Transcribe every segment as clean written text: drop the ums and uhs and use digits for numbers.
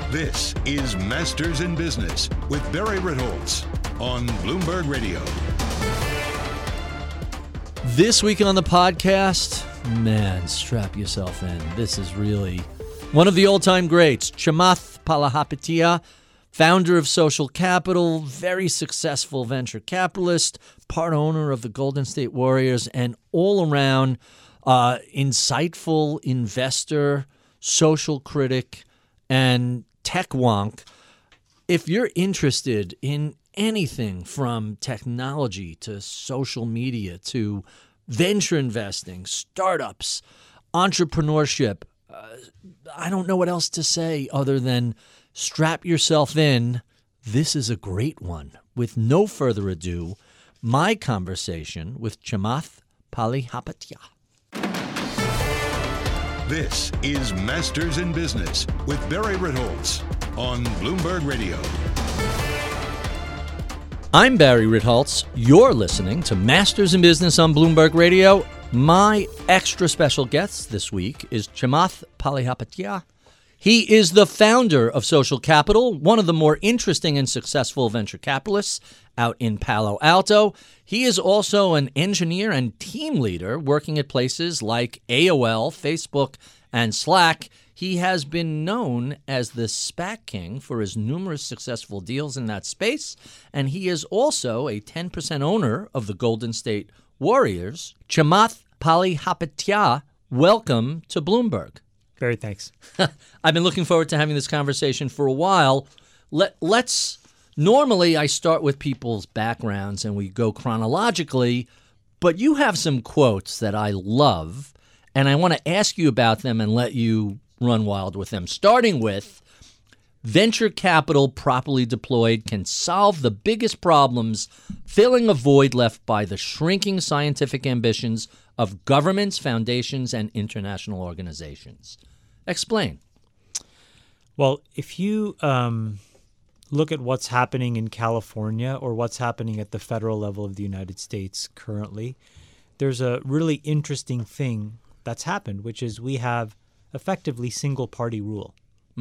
This is Masters in Business with Barry Ritholtz on Bloomberg Radio. This week on the podcast, man, strap yourself in. This is really one of the all-time greats, Chamath Palihapitiya, founder of Social Capital, very successful venture capitalist, part owner of the Golden State Warriors, and all-around insightful investor, social critic, and tech wonk. If you're interested in anything from technology to social media to venture investing, startups, entrepreneurship, I don't know what else to say other than strap yourself in. This is a great one. With no further ado, my conversation with Chamath Palihapitiya. This is Masters in Business with Barry Ritholtz on Bloomberg Radio. I'm Barry Ritholtz. You're listening to Masters in Business on Bloomberg Radio. My extra special guest this week is Chamath Palihapitiya. He is the founder of Social Capital, one of the more interesting and successful venture capitalists out in Palo Alto. He is also an engineer and team leader working at places like AOL, Facebook, and Slack. He has been known as the SPAC King for his numerous successful deals in that space, and he is also a 10% owner of the Golden State Warriors. Chamath Palihapitiya, welcome to Bloomberg. Barry, thanks. I've been looking forward to having this conversation for a while. Normally I start with people's backgrounds and we go chronologically, but you have some quotes that I love, and I want to ask you about them and let you run wild with them. Starting with, venture capital properly deployed can solve the biggest problems, filling a void left by the shrinking scientific ambitions of governments, foundations, and international organizations. Explain. Well, if you look at what's happening in California or what's happening at the federal level of the United States currently, there's a really interesting thing that's happened, which is we have effectively single-party rule.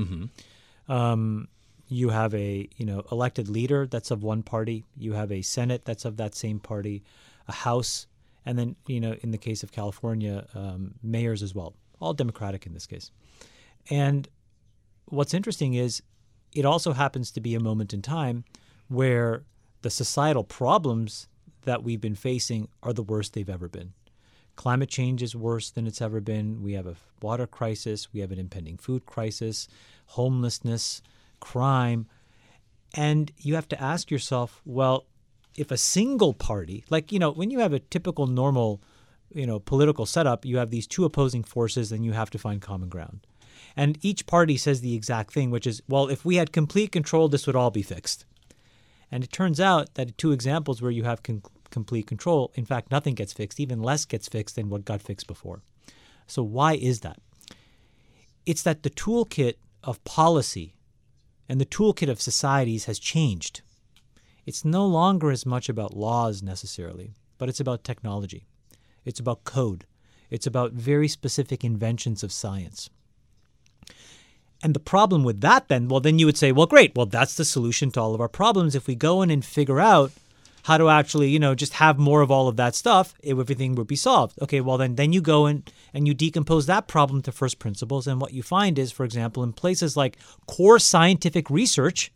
Mm-hmm. You have a elected leader that's of one party. You have a Senate that's of that same party, a House, and then, in the case of California, mayors as well, all Democratic in this case. And what's interesting is it also happens to be a moment in time where the societal problems that we've been facing are the worst they've ever been. Climate change is worse than it's ever been. We have a water crisis. We have an impending food crisis, homelessness, crime. And you have to ask yourself, well, if a single party, when you have a typical normal, political setup, you have these two opposing forces and you have to find common ground. And each party says the exact thing, which is, well, if we had complete control, this would all be fixed. And it turns out that two examples where you have complete control, in fact, nothing gets fixed. Even less gets fixed than what got fixed before. So why is that? It's that the toolkit of policy and the toolkit of societies has changed. It's no longer as much about laws necessarily, but it's about technology. It's about code. It's about very specific inventions of science. And the problem with that then you would say, well, great. Well, that's the solution to all of our problems. If we go in and figure out how to actually, just have more of all of that stuff, everything would be solved. Okay, well, then you go in and you decompose that problem to first principles. And what you find is, for example, in places like core scientific research,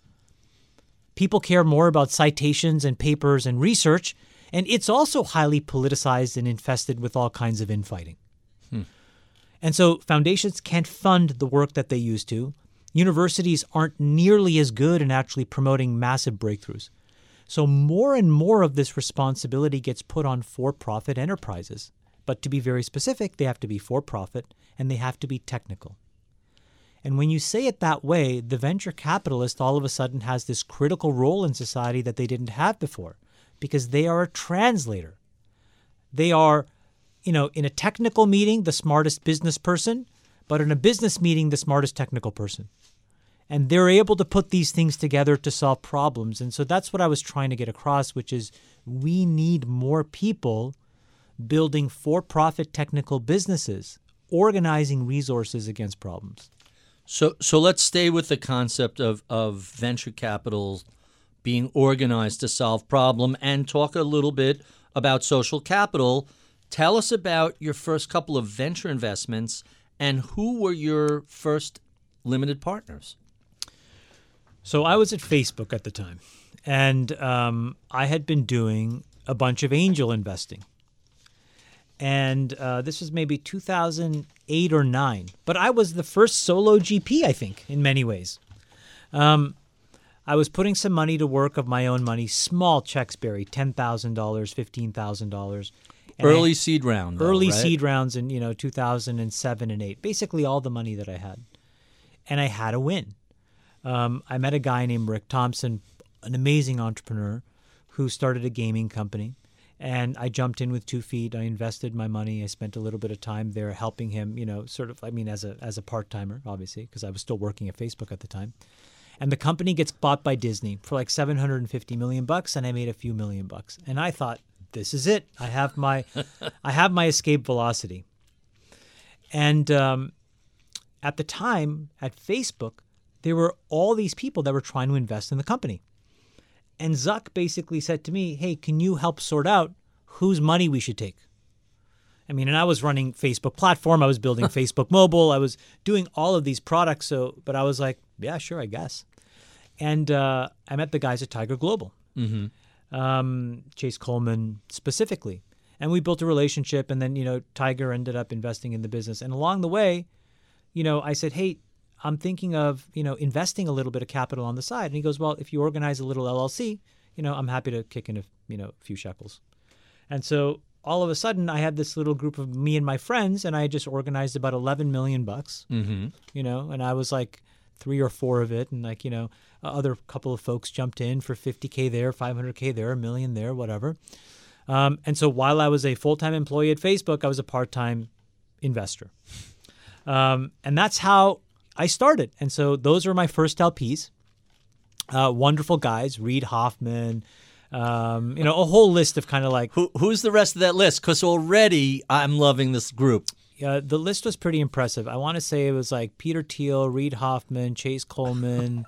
people care more about citations and papers and research, and it's also highly politicized and infested with all kinds of infighting. And so foundations can't fund the work that they used to. Universities aren't nearly as good in actually promoting massive breakthroughs. So more and more of this responsibility gets put on for-profit enterprises. But to be very specific, they have to be for-profit and they have to be technical. And when you say it that way, the venture capitalist all of a sudden has this critical role in society that they didn't have before, because they are a translator. They are, in a technical meeting, the smartest business person, but in a business meeting, the smartest technical person. And they're able to put these things together to solve problems. And so that's what I was trying to get across, which is we need more people building for-profit technical businesses, organizing resources against problems. So let's stay with the concept of venture capital being organized to solve problem and talk a little bit about social capital. Tell us about your first couple of venture investments and who were your first limited partners. So I was at Facebook at the time, and I had been doing a bunch of angel investing. And this was maybe 2008 or 9. But I was the first solo GP, I think, in many ways. I was putting some money to work of my own money, small checks, Barry, $10,000, $15,000. Early seed round, though, Early right? seed rounds in 2007 and 8. Basically all the money that I had. And I had a win. I met a guy named Rick Thompson, an amazing entrepreneur who started a gaming company. And I jumped in with 2 feet. I invested my money. I spent a little bit of time there helping him, as a part-timer, obviously, because I was still working at Facebook at the time. And the company gets bought by Disney for like $750 million, and I made a few $1 million. And I thought, this is it. I have my escape velocity. And at the time, at Facebook, there were all these people that were trying to invest in the company. And Zuck basically said to me, hey, can you help sort out whose money we should take? And I was running Facebook platform. I was building Facebook mobile. I was doing all of these products. But I was like, yeah, sure, I guess. And I met the guys at Tiger Global, Chase Coleman specifically. And we built a relationship. And then, Tiger ended up investing in the business. And along the way, I said, hey, I'm thinking of, investing a little bit of capital on the side. And he goes, well, if you organize a little LLC, I'm happy to kick in a few shekels. And so all of a sudden I had this little group of me and my friends, and I just organized about $11 million, and I was like 3 or 4 of it. And other couple of folks jumped in for $50K there, $500K there, $1 million there, whatever. And so while I was a full-time employee at Facebook, I was a part-time investor. And that's how I started. And so those were my first LPs. Wonderful guys, Reid Hoffman, a whole list of kind of like... Who's the rest of that list? Because already I'm loving this group. The list was pretty impressive. I want to say it was like Peter Thiel, Reid Hoffman, Chase Coleman.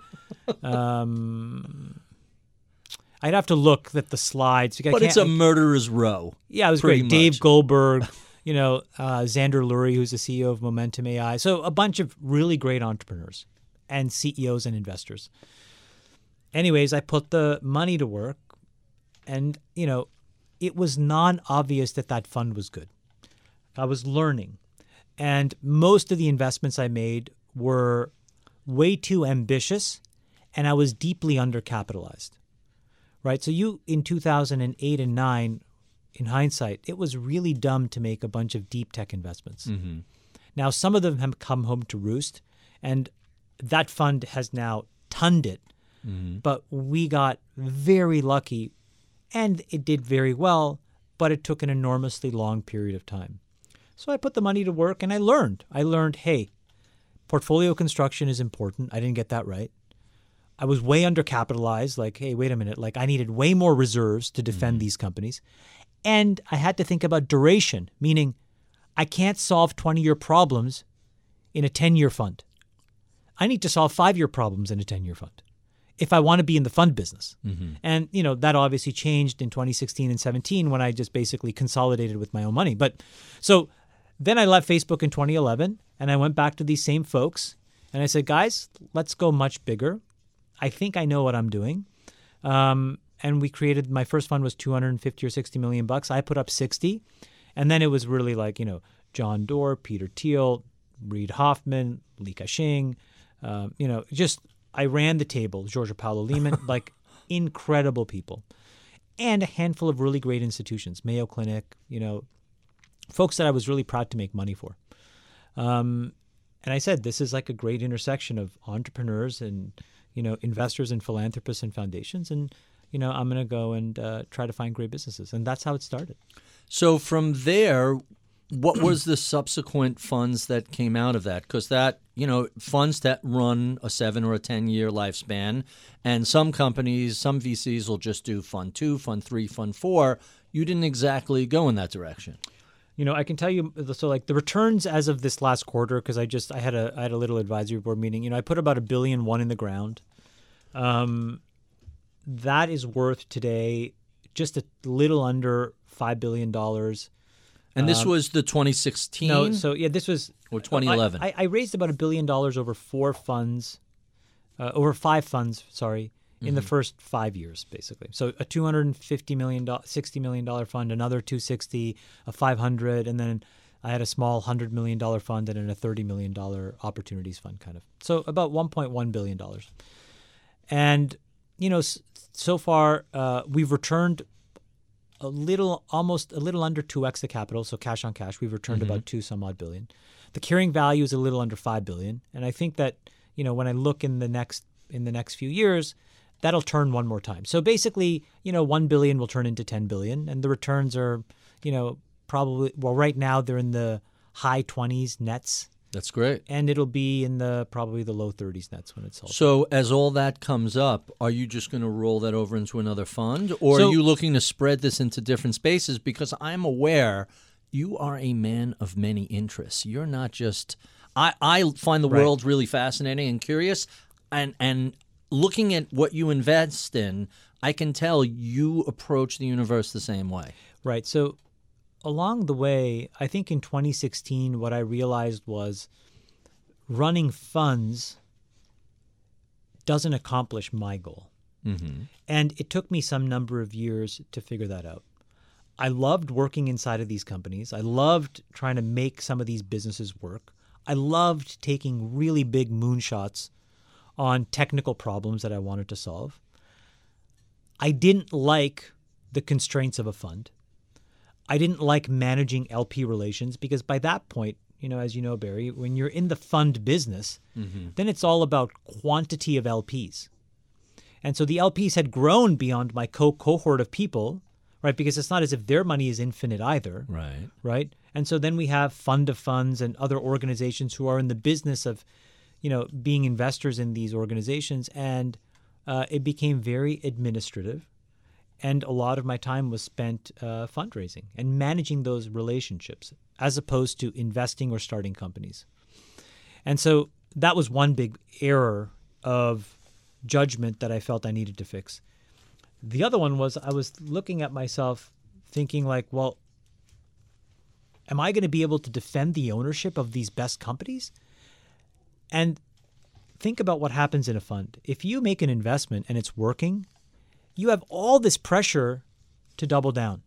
I'd have to look at the slides. But it's a murderer's row. Yeah, it was great. Dave Goldberg, Xander Lurie, who's the CEO of Momentum AI. So a bunch of really great entrepreneurs and CEOs and investors. Anyways, I put the money to work, and, it was non-obvious that fund was good. I was learning. And most of the investments I made were way too ambitious, and I was deeply undercapitalized. Right? So in 2008 and 9, in hindsight, it was really dumb to make a bunch of deep tech investments. Mm-hmm. Now, some of them have come home to roost, and that fund has now tonned it. Mm-hmm. But we got very lucky, and it did very well, but it took an enormously long period of time. So I put the money to work, and I learned. Hey, portfolio construction is important. I didn't get that right. I was way undercapitalized. Like, hey, wait a minute. Like, I needed way more reserves to defend these companies. And I had to think about duration, meaning I can't solve 20-year problems in a 10-year fund. I need to solve 5-year problems in a 10-year fund if I want to be in the fund business. Mm-hmm. And, that obviously changed in 2016 and 17 when I just basically consolidated with my own money. But so then I left Facebook in 2011, and I went back to these same folks, and I said, guys, let's go much bigger. I think I know what I'm doing. And we created, my first fund was $250 or $60 million. I put up 60. And then it was really like, John Doerr, Peter Thiel, Reid Hoffman, Li Ka-shing, I ran the table, Giorgio Paolo Lehmann, like incredible people. And a handful of really great institutions, Mayo Clinic, folks that I was really proud to make money for. And I said, this is like a great intersection of entrepreneurs and, investors and philanthropists and foundations. And, I'm going to go and try to find great businesses. And that's how it started. So from there, what was the subsequent funds that came out of that? Because that, funds that run a 7 or a 10-year lifespan, and some companies, some VCs will just do fund 2, fund 3, fund 4. You didn't exactly go in that direction. I can tell you, so like the returns as of this last quarter, because I had a little advisory board meeting. I put about $1.1 billion in the ground. That is worth today just a little under $5 billion. And this was the 2016? No, so yeah, this was... Or 2011? I raised about $1 billion over 4 funds, over 5 funds, sorry, in the first 5 years, basically. So a $250 million, $60 million fund, another 260, a 500, and then I had a small $100 million fund and then a $30 million opportunities fund, kind of. So about $1.1 billion. And, so far we've returned almost a little under 2x the capital, so cash on cash. We've returned about 2 some odd billion. The carrying value is a little under $5 billion, and I think that when I look in the next few years, that'll turn one more time. So basically, $1 billion will turn into $10 billion, and the returns are, probably right now they're in the high 20s nets. That's great. And it'll be in probably the low 30s nets when it's all. So as all that comes up, are you just going to roll that over into another fund, or are you looking to spread this into different spaces? Because I'm aware you are a man of many interests. You're not just I find the world really fascinating and curious, and looking at what you invest in, I can tell you approach the universe the same way. Right. So along the way, I think in 2016, what I realized was running funds doesn't accomplish my goal. Mm-hmm. And it took me some number of years to figure that out. I loved working inside of these companies. I loved trying to make some of these businesses work. I loved taking really big moonshots on technical problems that I wanted to solve. I didn't like the constraints of a fund. I didn't like managing LP relations because by that point, as you know, Barry, when you're in the fund business, then it's all about quantity of LPs. And so the LPs had grown beyond my cohort of people, right? Because it's not as if their money is infinite either. Right. Right. And so then we have fund of funds and other organizations who are in the business of, being investors in these organizations. And it became very administrative. And a lot of my time was spent fundraising and managing those relationships as opposed to investing or starting companies. And so that was one big error of judgment that I felt I needed to fix. The other one was I was looking at myself thinking like, well, am I going to be able to defend the ownership of these best companies? And think about what happens in a fund. If you make an investment and it's working, you have all this pressure to double down.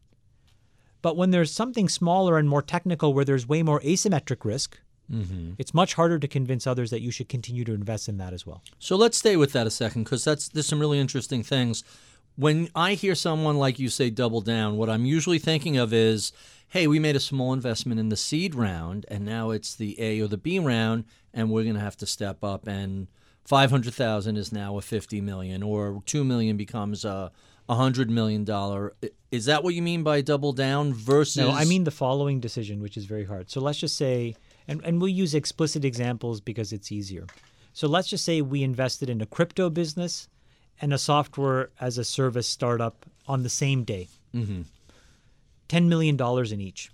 But when there's something smaller and more technical where there's way more asymmetric risk, it's much harder to convince others that you should continue to invest in that as well. So let's stay with that a second, because there's some really interesting things. When I hear someone like you say double down, what I'm usually thinking of is, hey, we made a small investment in the seed round, and now it's the A or the B round, and we're going to have to step up, and $500,000 is now a $50 million, or $2 million becomes a $100 million. Is that what you mean by double down versus? No, I mean the following decision, which is very hard. So let's just say, and we'll use explicit examples because it's easier. So let's just say we invested in a crypto business and a software as a service startup on the same day. $10 million in each.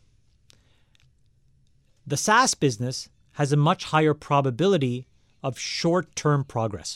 The SaaS business has a much higher probability of short-term progress.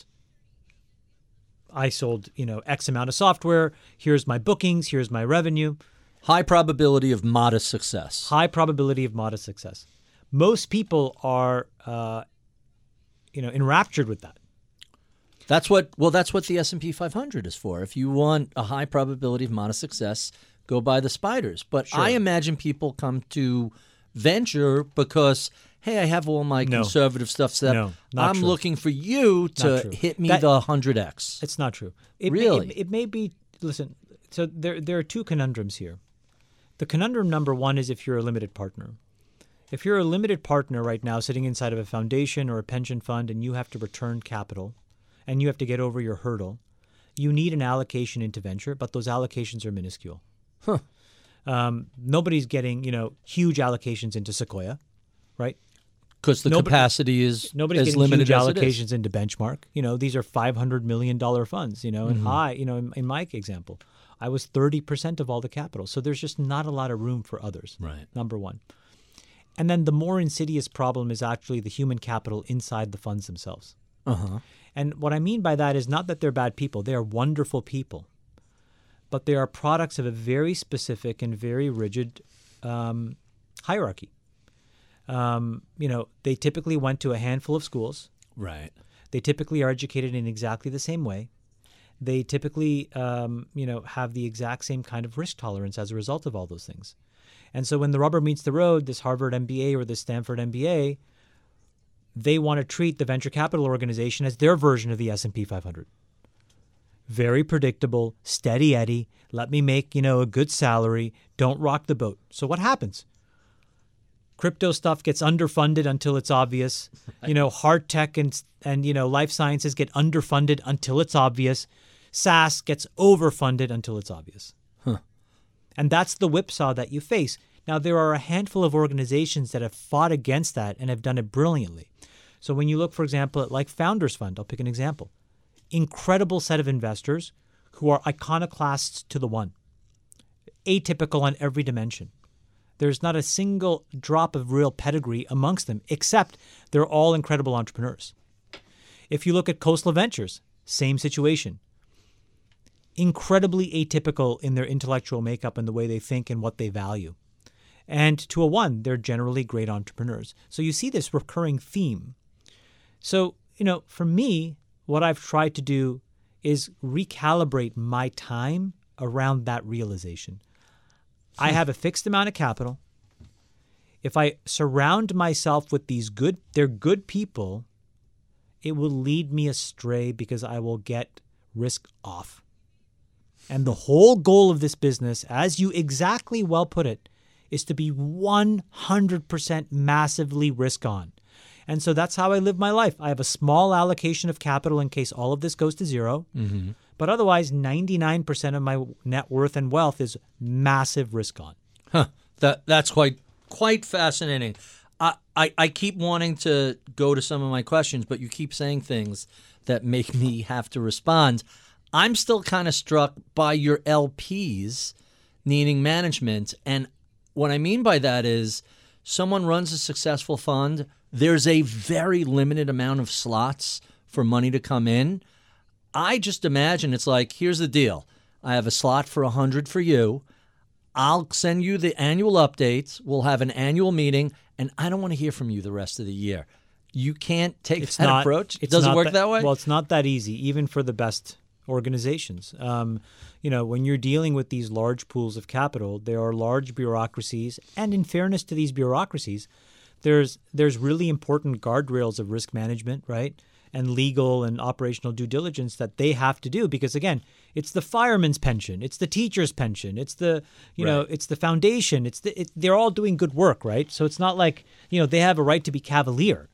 I sold, X amount of software. Here's my bookings. Here's my revenue. High probability of modest success. High probability of modest success. Most people are, enraptured with that. That's what the S&P 500 is for. If you want a high probability of modest success, go buy the spiders. But sure. I imagine people come to venture because, hey, I have all my conservative stuff set up. I'm true. Looking for you to hit me the 100x. It's not true. It may be, listen, so there are two conundrums here. The conundrum number one is if you're a limited partner. If you're a limited partner right now sitting inside of a foundation or a pension fund and you have to return capital and you have to get over your hurdle, you need an allocation into venture, but those allocations are minuscule. Nobody's getting, huge allocations into Sequoia, right? Because the capacity is nobody's as getting limited huge as it is. allocations into Benchmark. These are $500 million funds, and high, in my example. I was 30% of all the capital. So there's just not a lot of room for others, Right. number one. And then the more insidious problem is actually the human capital inside the funds themselves. Uh-huh. And what I mean by that is not that they're bad people. They are wonderful people. But they are products of a very specific and very rigid hierarchy. They typically went to a handful of schools. Right. They typically are educated in exactly the same way. They typically, have the exact same kind of risk tolerance as a result of all those things. And so when the rubber meets the road, this Harvard MBA or this Stanford MBA, they want to treat the venture capital organization as their version of the S&P 500. Very predictable, steady Eddie. Let me make, a good salary. Don't rock the boat. So what happens? Crypto stuff gets underfunded until it's obvious. Hard tech and life sciences get underfunded until it's obvious. SaaS gets overfunded until it's obvious. Huh. And that's the whipsaw that you face. Now, there are a handful of organizations that have fought against that and have done it brilliantly. So when you look, for example, at like Founders Fund, I'll pick an example. Incredible set of investors who are iconoclasts to the one. Atypical on every dimension. There's not a single drop of real pedigree amongst them, except they're all incredible entrepreneurs. If you look at Khosla Ventures, same situation. Incredibly atypical in their intellectual makeup and the way they think and what they value. And to a one, they're generally great entrepreneurs. So you see this recurring theme. So, for me, what I've tried to do is recalibrate my time around that realization. I have a fixed amount of capital. If I surround myself with they're good people, it will lead me astray because I will get risk off. And the whole goal of this business, as you exactly well put it, is to be 100% massively risk on. And so that's how I live my life. I have a small allocation of capital in case all of this goes to zero. Mm-hmm. But otherwise, 99% of my net worth and wealth is massive risk on. Huh. That's quite fascinating. I keep wanting to go to some of my questions, but you keep saying things that make me have to respond. I'm still kind of struck by your LPs needing management. And what I mean by that is someone runs a successful fund. There's a very limited amount of slots for money to come in. I just imagine it's like, here's the deal. I have a slot for 100 for you. I'll send you the annual updates. We'll have an annual meeting, and I don't want to hear from you the rest of the year. You can't take that approach? It doesn't work that way? Well, it's not that easy, even for the best organizations. When you're dealing with these large pools of capital, there are large bureaucracies. And in fairness to these bureaucracies, there's really important guardrails of risk management, right? And legal and operational due diligence that they have to do because, again, it's the fireman's pension, it's the teacher's pension, it's the it's the foundation, they're all doing good work, right? So it's not like they have a right to be cavalier,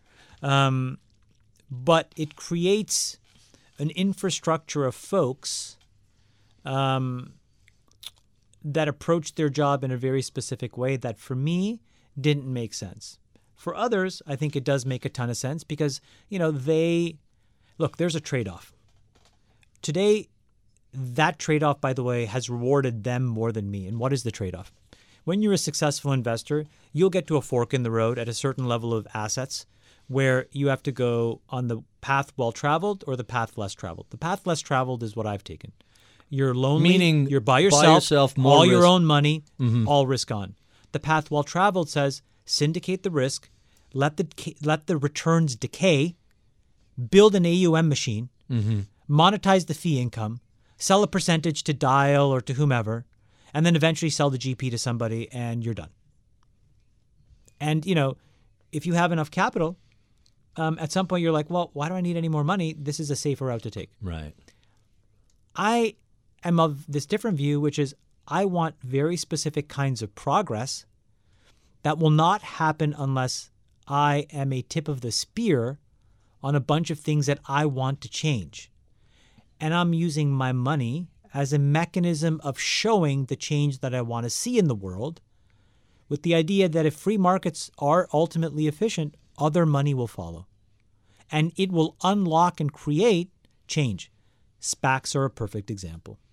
but it creates an infrastructure of folks that approach their job in a very specific way that, for me, didn't make sense. For others, I think it does make a ton of sense because, there's a trade-off. Today, that trade-off, by the way, has rewarded them more than me. And what is the trade-off? When you're a successful investor, you'll get to a fork in the road at a certain level of assets where you have to go on the path well-traveled or the path less traveled. The path less traveled is what I've taken. You're lonely, meaning you're by yourself more all risk. Your own money, all risk on. The path well-traveled says syndicate the risk, let the returns decay, build an AUM machine, monetize the fee income, sell a percentage to Dial or to whomever, and then eventually sell the GP to somebody, and you're done. And, if you have enough capital, at some point you're like, well, why do I need any more money? This is a safer route to take. Right. I am of this different view, which is I want very specific kinds of progress that will not happen unless I am a tip of the spear on a bunch of things that I want to change. And I'm using my money as a mechanism of showing the change that I want to see in the world, with the idea that if free markets are ultimately efficient, other money will follow. And it will unlock and create change. SPACs are a perfect example.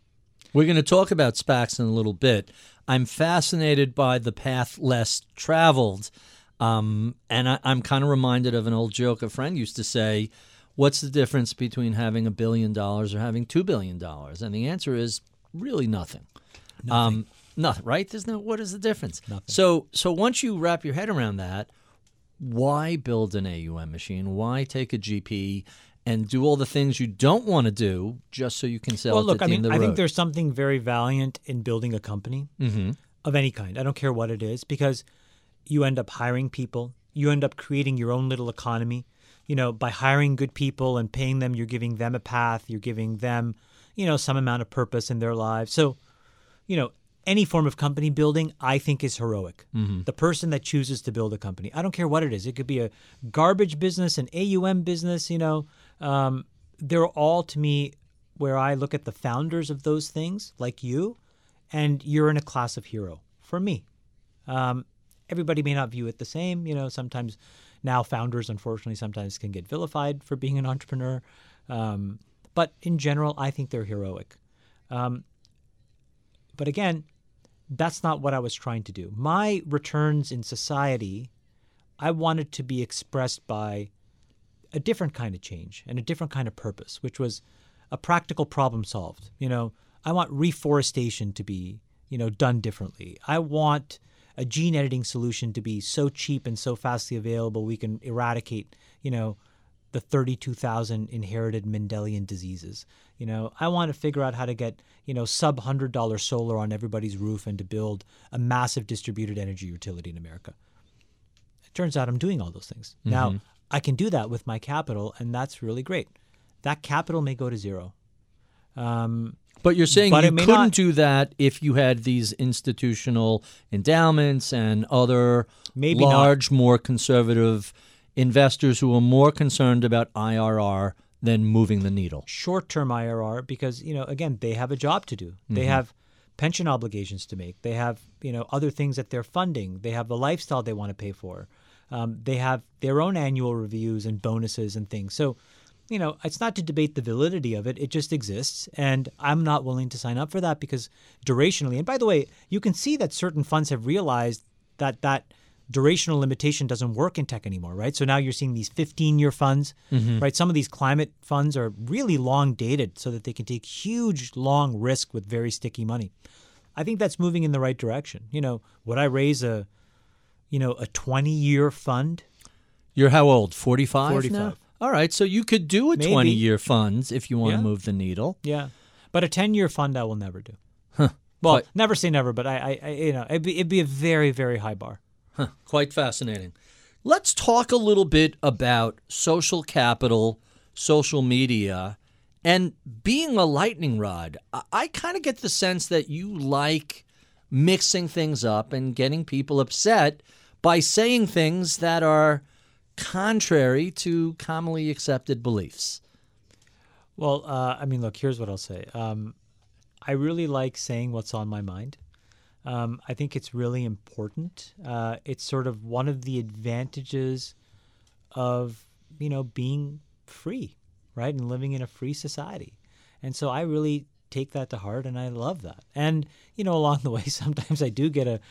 We're going to talk about SPACs in a little bit. I'm fascinated by the path less traveled. And I'm kind of reminded of an old joke a friend used to say, what's the difference between having $1 billion or having $2 billion? And the answer is really nothing. Nothing. Nothing, right? What is the difference? Nothing. So once you wrap your head around that, why build an AUM machine? Why take a GP and do all the things you don't want to do just so you can sell Well, it look, at the end of the I road? think there's something very valiant in building a company of any kind. I don't care what it is, because you end up hiring people. You end up creating your own little economy. By hiring good people and paying them, you're giving them a path. You're giving them, some amount of purpose in their lives. So, any form of company building, I think, is heroic. The person that chooses to build a company, I don't care what it is. It could be a garbage business, an AUM business, they're all, to me, where I look at the founders of those things, like you, and you're in a class of hero for me. Everybody may not view it the same. Sometimes now founders, unfortunately, sometimes can get vilified for being an entrepreneur. But in general, I think they're heroic. But again, that's not what I was trying to do. My returns in society, I wanted to be expressed by a different kind of change and a different kind of purpose, which was a practical problem solved. I want reforestation to be, done differently. I want a gene editing solution to be so cheap and so fastly available we can eradicate, the 32,000 inherited Mendelian diseases. I want to figure out how to get, sub $100 solar on everybody's roof and to build a massive distributed energy utility in America. It turns out I'm doing all those things. Now, I can do that with my capital, and that's really great. That capital may go to zero. But you're saying you couldn't do that if you had these institutional endowments and other large, more conservative investors who are more concerned about IRR than moving the needle. Short-term IRR, because, again, they have a job to do. They have pension obligations to make. They have, other things that they're funding. They have the lifestyle they want to pay for. They have their own annual reviews and bonuses and things. So, it's not to debate the validity of it. It just exists. And I'm not willing to sign up for that because durationally, and by the way, you can see that certain funds have realized that durational limitation doesn't work in tech anymore, right? So now you're seeing these 15-year funds, right? Some of these climate funds are really long dated so that they can take huge, long risk with very sticky money. I think that's moving in the right direction. Would I raise a 20-year fund? You're how old? 45 45. now? All right, so you could do a 20-year fund if you want to move the needle. Yeah, but a 10-year fund I will never do. Well, never say never, but it'd be a very, very high bar. Quite fascinating. Let's talk a little bit about social capital, social media, and being a lightning rod. I kind of get the sense that you like mixing things up and getting people upset by saying things that are contrary to commonly accepted beliefs. Well, look, here's what I'll say. I really like saying what's on my mind. I think it's really important. It's sort of one of the advantages of, being free, right? And living in a free society. And so I really take that to heart and I love that. And, along the way, sometimes I do get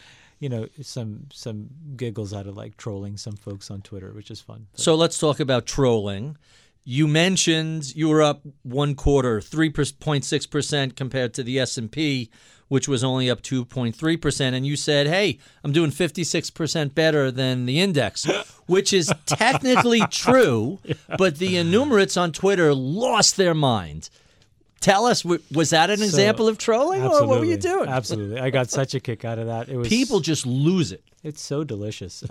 some giggles out of like trolling some folks on Twitter, which is fun. So let's talk about trolling. You mentioned you were up 1/4, 3.6% compared to the S&P, which was only up 2.3%. And you said, hey, I'm doing 56% better than the index, which is technically true, but the innumerates on Twitter lost their mind. Tell us, was that an example of trolling, or what were you doing? Absolutely. I got such a kick out of that. It was People just lose it. It's so delicious.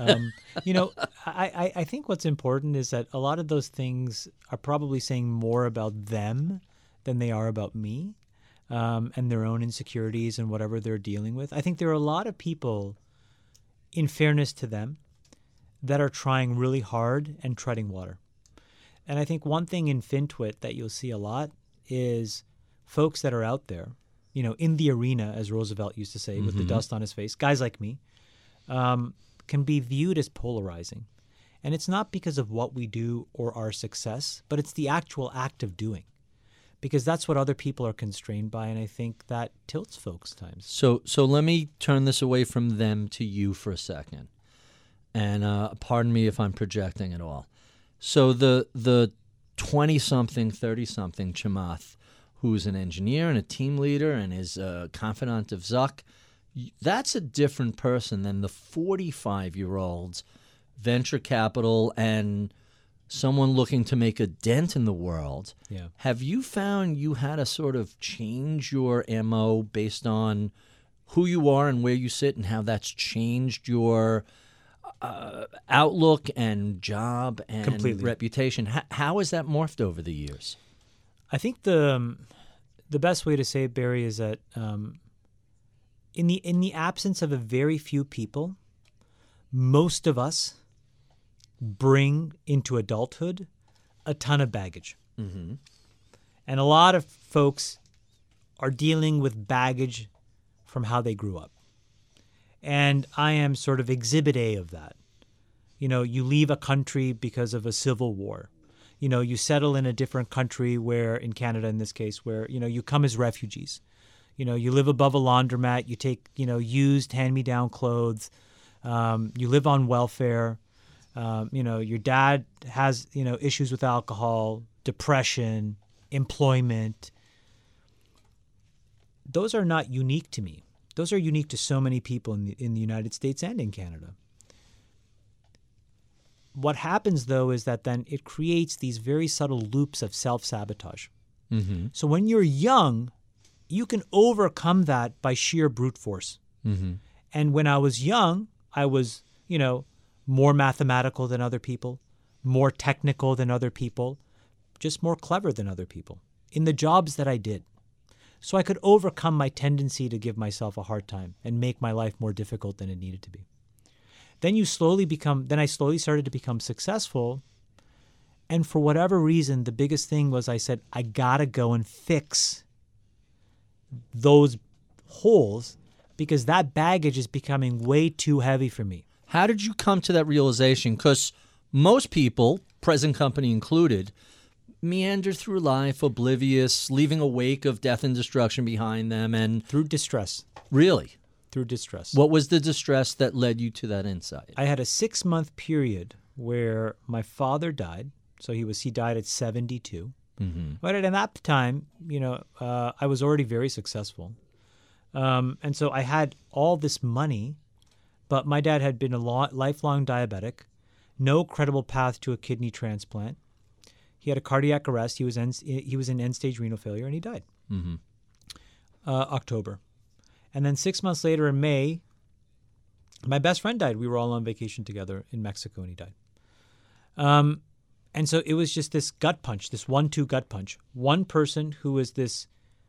I think what's important is that a lot of those things are probably saying more about them than they are about me, and their own insecurities and whatever they're dealing with. I think there are a lot of people, in fairness to them, that are trying really hard and treading water. And I think one thing in FinTwit that you'll see a lot is folks that are out there, in the arena, as Roosevelt used to say, with the dust on his face, guys like me, can be viewed as polarizing. And it's not because of what we do or our success, but it's the actual act of doing. because that's what other people are constrained by, and I think that tilts folks times. So let me turn this away from them to you for a second, and pardon me if I'm projecting at all. So the 20-something, 30-something Chamath, who's an engineer and a team leader and is a confidant of Zuck, that's a different person than the 45-year-old venture capital and someone looking to make a dent in the world. Yeah. Have you found you had to sort of change your MO based on who you are and where you sit, and how that's changed your outlook and job and Completely. reputation? How has that morphed over the years? I think the best way to say it, Barry, is that in the absence of a very few people, most of us bring into adulthood a ton of baggage. Mm-hmm. And a lot of folks are dealing with baggage from how they grew up. And I am sort of exhibit A of that. You know, you leave a country because of a civil war. You know, you settle in a different country where, in Canada in this case, where, you know, you come as refugees. You know, you live above a laundromat, you take, you know, used hand-me-down clothes, you live on welfare. You know, your dad has, you know, issues with alcohol, depression, employment. Those are not unique to me. Those are unique to so many people in the United States and in Canada. What happens, though, is that then it creates these very subtle loops of self-sabotage. Mm-hmm. So when you're young, you can overcome that by sheer brute force. Mm-hmm. And when I was young, I was, you know, more mathematical than other people, more technical than other people, just more clever than other people in the jobs that I did. So I could overcome my tendency to give myself a hard time and make my life more difficult than it needed to be. Then I slowly started to become successful. And for whatever reason, the biggest thing was I said, I gotta go and fix those holes because that baggage is becoming way too heavy for me. How did you come to that realization? Because most people, present company included, meander through life oblivious, leaving a wake of death and destruction behind them. And Through distress. really, Through distress. what was the distress that led you to that insight? I had a 6-month period where my father died. So he died at 72. Mm-hmm. But at that time, you know, I was already very successful. And so I had all this money, but my dad had been a lifelong diabetic, no credible path to a kidney transplant. He had a cardiac arrest. He was in end-stage renal failure, and he died. Mm-hmm. October. And then 6 months later in May, my best friend died. We were all on vacation together in Mexico, and he died. And so it was just this gut punch, this 1-2 gut punch. One person who was this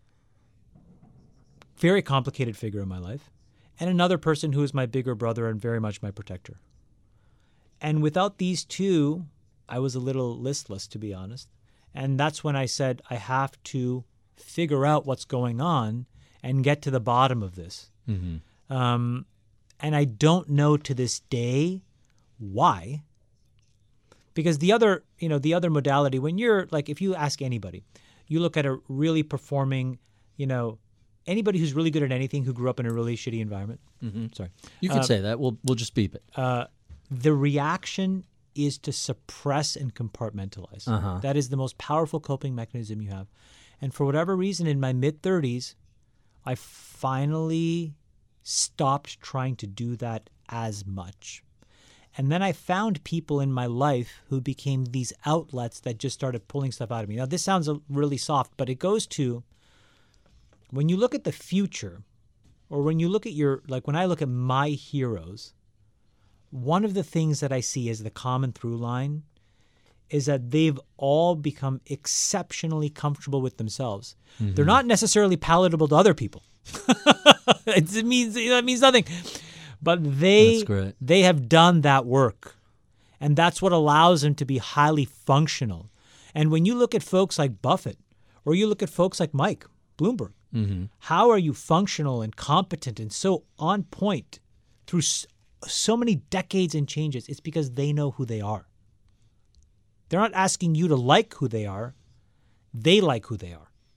very complicated figure in my life, and another person who was my bigger brother and very much my protector. And without these two, I was a little listless, to be honest. And that's when I said, I have to figure out what's going on and get to the bottom of this. Mm-hmm. And I don't know to this day why. Because the other modality, when you're like, if you ask anybody, you look at a really performing, you know, anybody who's really good at anything who grew up in a really shitty environment. Mm-hmm. Sorry. You can say that. We'll just beep it. The reaction is to suppress and compartmentalize. Uh-huh. That is the most powerful coping mechanism you have. And for whatever reason, in my mid-30s, I finally stopped trying to do that as much. And then I found people in my life who became these outlets that just started pulling stuff out of me. Now, this sounds really soft, but it goes to when you look at the future, or when you look at when I look at my heroes, one of the things that I see as the common through line is that they've all become exceptionally comfortable with themselves. Mm-hmm. They're not necessarily palatable to other people. That means nothing. But they have done that work. And that's what allows them to be highly functional. And when you look at folks like Buffett, or you look at folks like Mike Bloomberg, mm-hmm. how are you functional and competent and so on point through so many decades and changes? It's because they know who they are. They're not asking you to like who they are. They like who they are.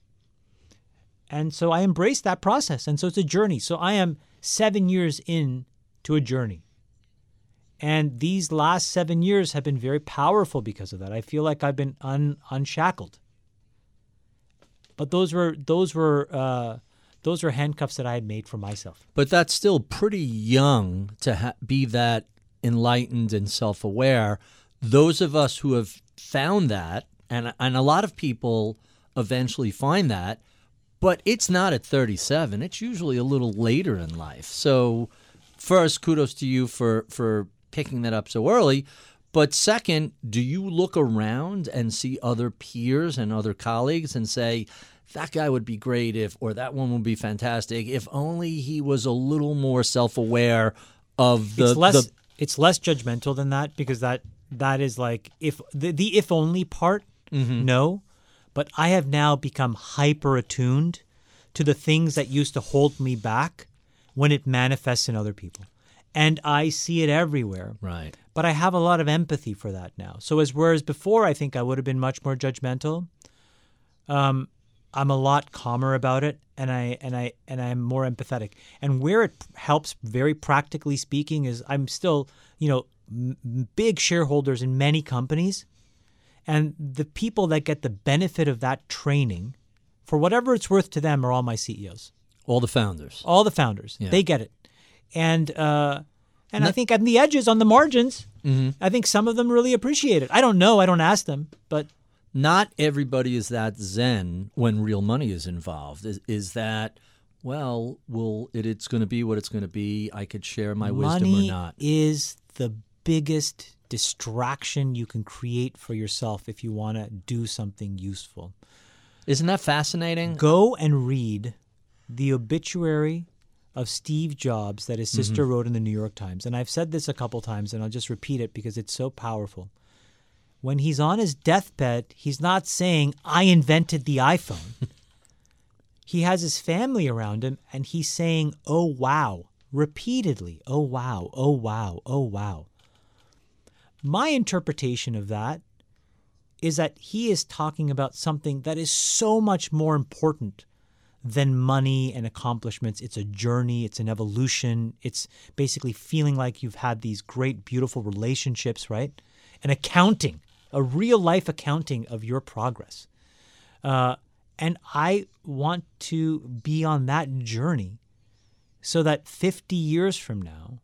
And so I embrace that process. And so it's a journey. So I am 7 years in to a journey. And these last 7 years have been very powerful because of that. I feel like I've been unshackled. But those were handcuffs that I had made for myself. But that's still pretty young to be that enlightened and self-aware. Those of us who have found that, and a lot of people eventually find that, but it's not at 37. It's usually a little later in life. So first, kudos to you for picking that up so early. But second, do you look around and see other peers and other colleagues and say, that guy would be great if, or that one would be fantastic if only he was a little more self-aware of the... It's less judgmental than that, because that is like if the if only part, no. But I have now become hyper attuned to the things that used to hold me back when it manifests in other people. And I see it everywhere. Right. But I have a lot of empathy for that now. So whereas before I think I would have been much more judgmental, I'm a lot calmer about it, and I'm more empathetic. And where it helps, very practically speaking, is I'm still, big shareholders in many companies, and the people that get the benefit of that training, for whatever it's worth to them, are all my CEOs. All the founders. All the founders. Yeah. They get it. And I think on the edges, on the margins, I think some of them really appreciate it. I don't know. I don't ask them, but... Not everybody is that zen when real money is involved. Is that, well, it's going to be what it's going to be. I could share my wisdom or not. Money is the biggest distraction you can create for yourself if you want to do something useful. Isn't that fascinating? Go and read the obituary of Steve Jobs that his sister wrote in the New York Times. And I've said this a couple times, and I'll just repeat it because it's so powerful. When he's on his deathbed, he's not saying, I invented the iPhone. He has his family around him, and he's saying, oh, wow, repeatedly. Oh, wow, oh, wow, oh, wow. My interpretation of that is that he is talking about something that is so much more important than money and accomplishments. It's a journey. It's an evolution. It's basically feeling like you've had these great, beautiful relationships, right? An accounting. A real-life accounting of your progress. And I want to be on that journey so that 50 years from now,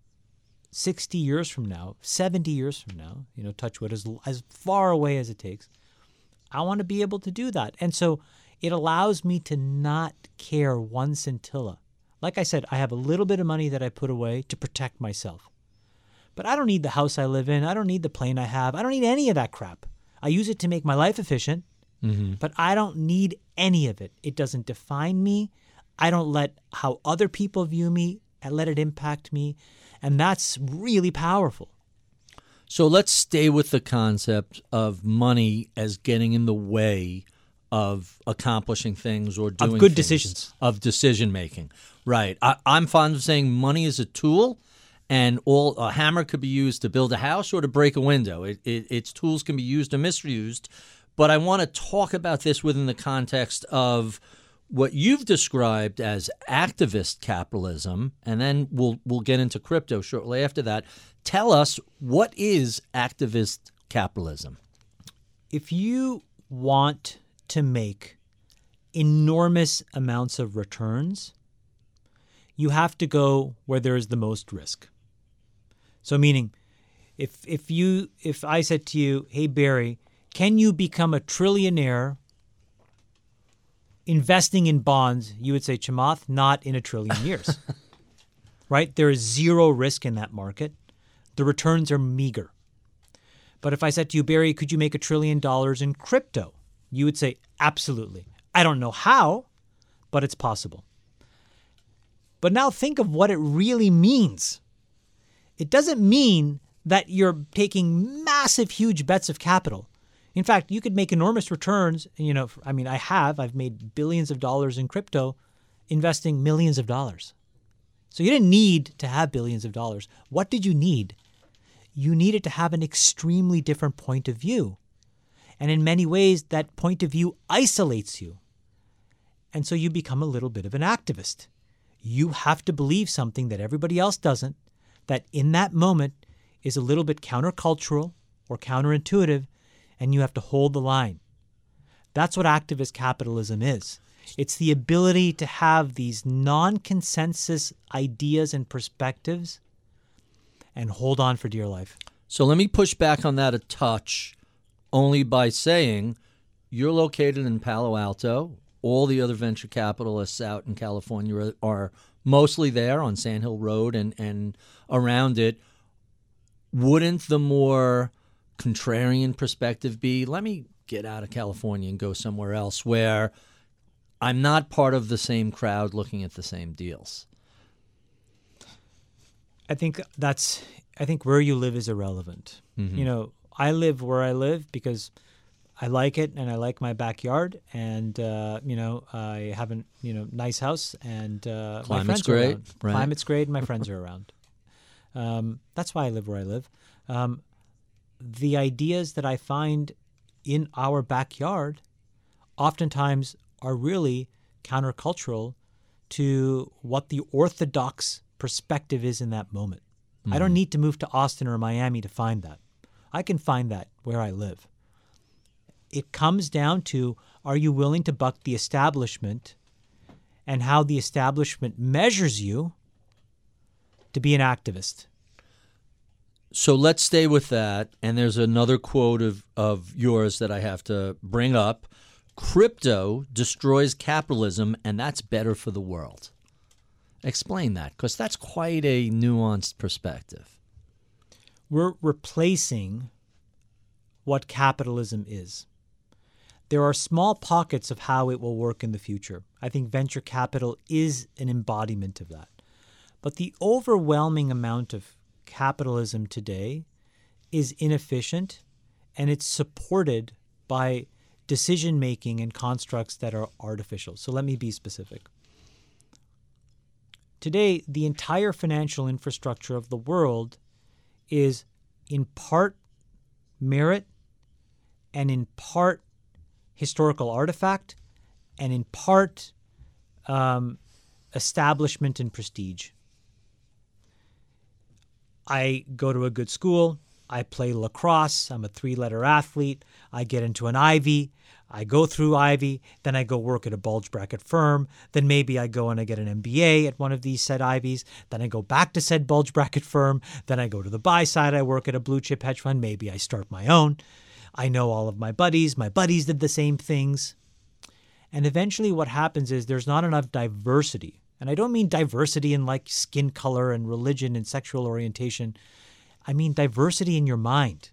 60 years from now, 70 years from now, touch wood, as far away as it takes, I want to be able to do that. And so it allows me to not care one scintilla. Like I said, I have a little bit of money that I put away to protect myself. But I don't need the house I live in. I don't need the plane I have. I don't need any of that crap. I use it to make my life efficient, but I don't need any of it. It doesn't define me. I don't let how other people view me, I let it impact me. And that's really powerful. So let's stay with the concept of money as getting in the way of accomplishing things or doing of good things, decisions. Of decision making. Right. I'm fond of saying money is a tool. And a hammer could be used to build a house or to break a window. Its tools can be used or misused. But I want to talk about this within the context of what you've described as activist capitalism, and then we'll get into crypto shortly after that. Tell us, what is activist capitalism? If you want to make enormous amounts of returns, you have to go where there is the most risk. So meaning, if I said to you, hey, Barry, can you become a trillionaire investing in bonds? You would say, Chamath, not in a trillion years. Right? There is zero risk in that market. The returns are meager. But if I said to you, Barry, could you make $1 trillion in crypto? You would say, absolutely. I don't know how, but it's possible. But now think of what it really means. It doesn't mean that you're taking massive, huge bets of capital. In fact, you could make enormous returns. I've made billions of dollars in crypto investing millions of dollars. So you didn't need to have billions of dollars. What did you need? You needed to have an extremely different point of view. And in many ways, that point of view isolates you. And so you become a little bit of an activist. You have to believe something that everybody else doesn't, that in that moment is a little bit countercultural or counterintuitive, and you have to hold the line. That's what activist capitalism is. It's the ability to have these non-consensus ideas and perspectives and hold on for dear life. So let me push back on that a touch, only by saying you're located in Palo Alto. All the other venture capitalists out in California are mostly there on Sand Hill Road and around it. Wouldn't the more contrarian perspective be, let me get out of California and go somewhere else where I'm not part of the same crowd looking at the same deals? I think where you live is irrelevant. Mm-hmm. You know, I live where I live because I like it and I like my backyard, and I have a nice house, and my friends are around. Right? Climate's great, and my friends are around. That's why I live where I live. The ideas that I find in our backyard oftentimes are really countercultural to what the orthodox perspective is in that moment. I don't need to move to Austin or Miami to find that. I can find that where I live. It comes down to, are you willing to buck the establishment and how the establishment measures you to be an activist? So let's stay with that. And there's another quote of yours that I have to bring up. Crypto destroys capitalism, and that's better for the world. Explain that, because that's quite a nuanced perspective. We're replacing what capitalism is. There are small pockets of how it will work in the future. I think venture capital is an embodiment of that. But the overwhelming amount of capitalism today is inefficient, and it's supported by decision-making and constructs that are artificial. So let me be specific. Today, the entire financial infrastructure of the world is in part merit and in part historical artifact and in part establishment and prestige. I go to a good school. I play lacrosse. I'm a 3-letter athlete. I get into an Ivy. I go through Ivy. Then I go work at a bulge bracket firm. Then maybe I go and I get an MBA at one of these said Ivies. Then I go back to said bulge bracket firm. Then I go to the buy side. I work at a blue chip hedge fund. Maybe I start my own. I know all of my buddies. My buddies did the same things. And eventually what happens is there's not enough diversity. And I don't mean diversity in like skin color and religion and sexual orientation. I mean diversity in your mind,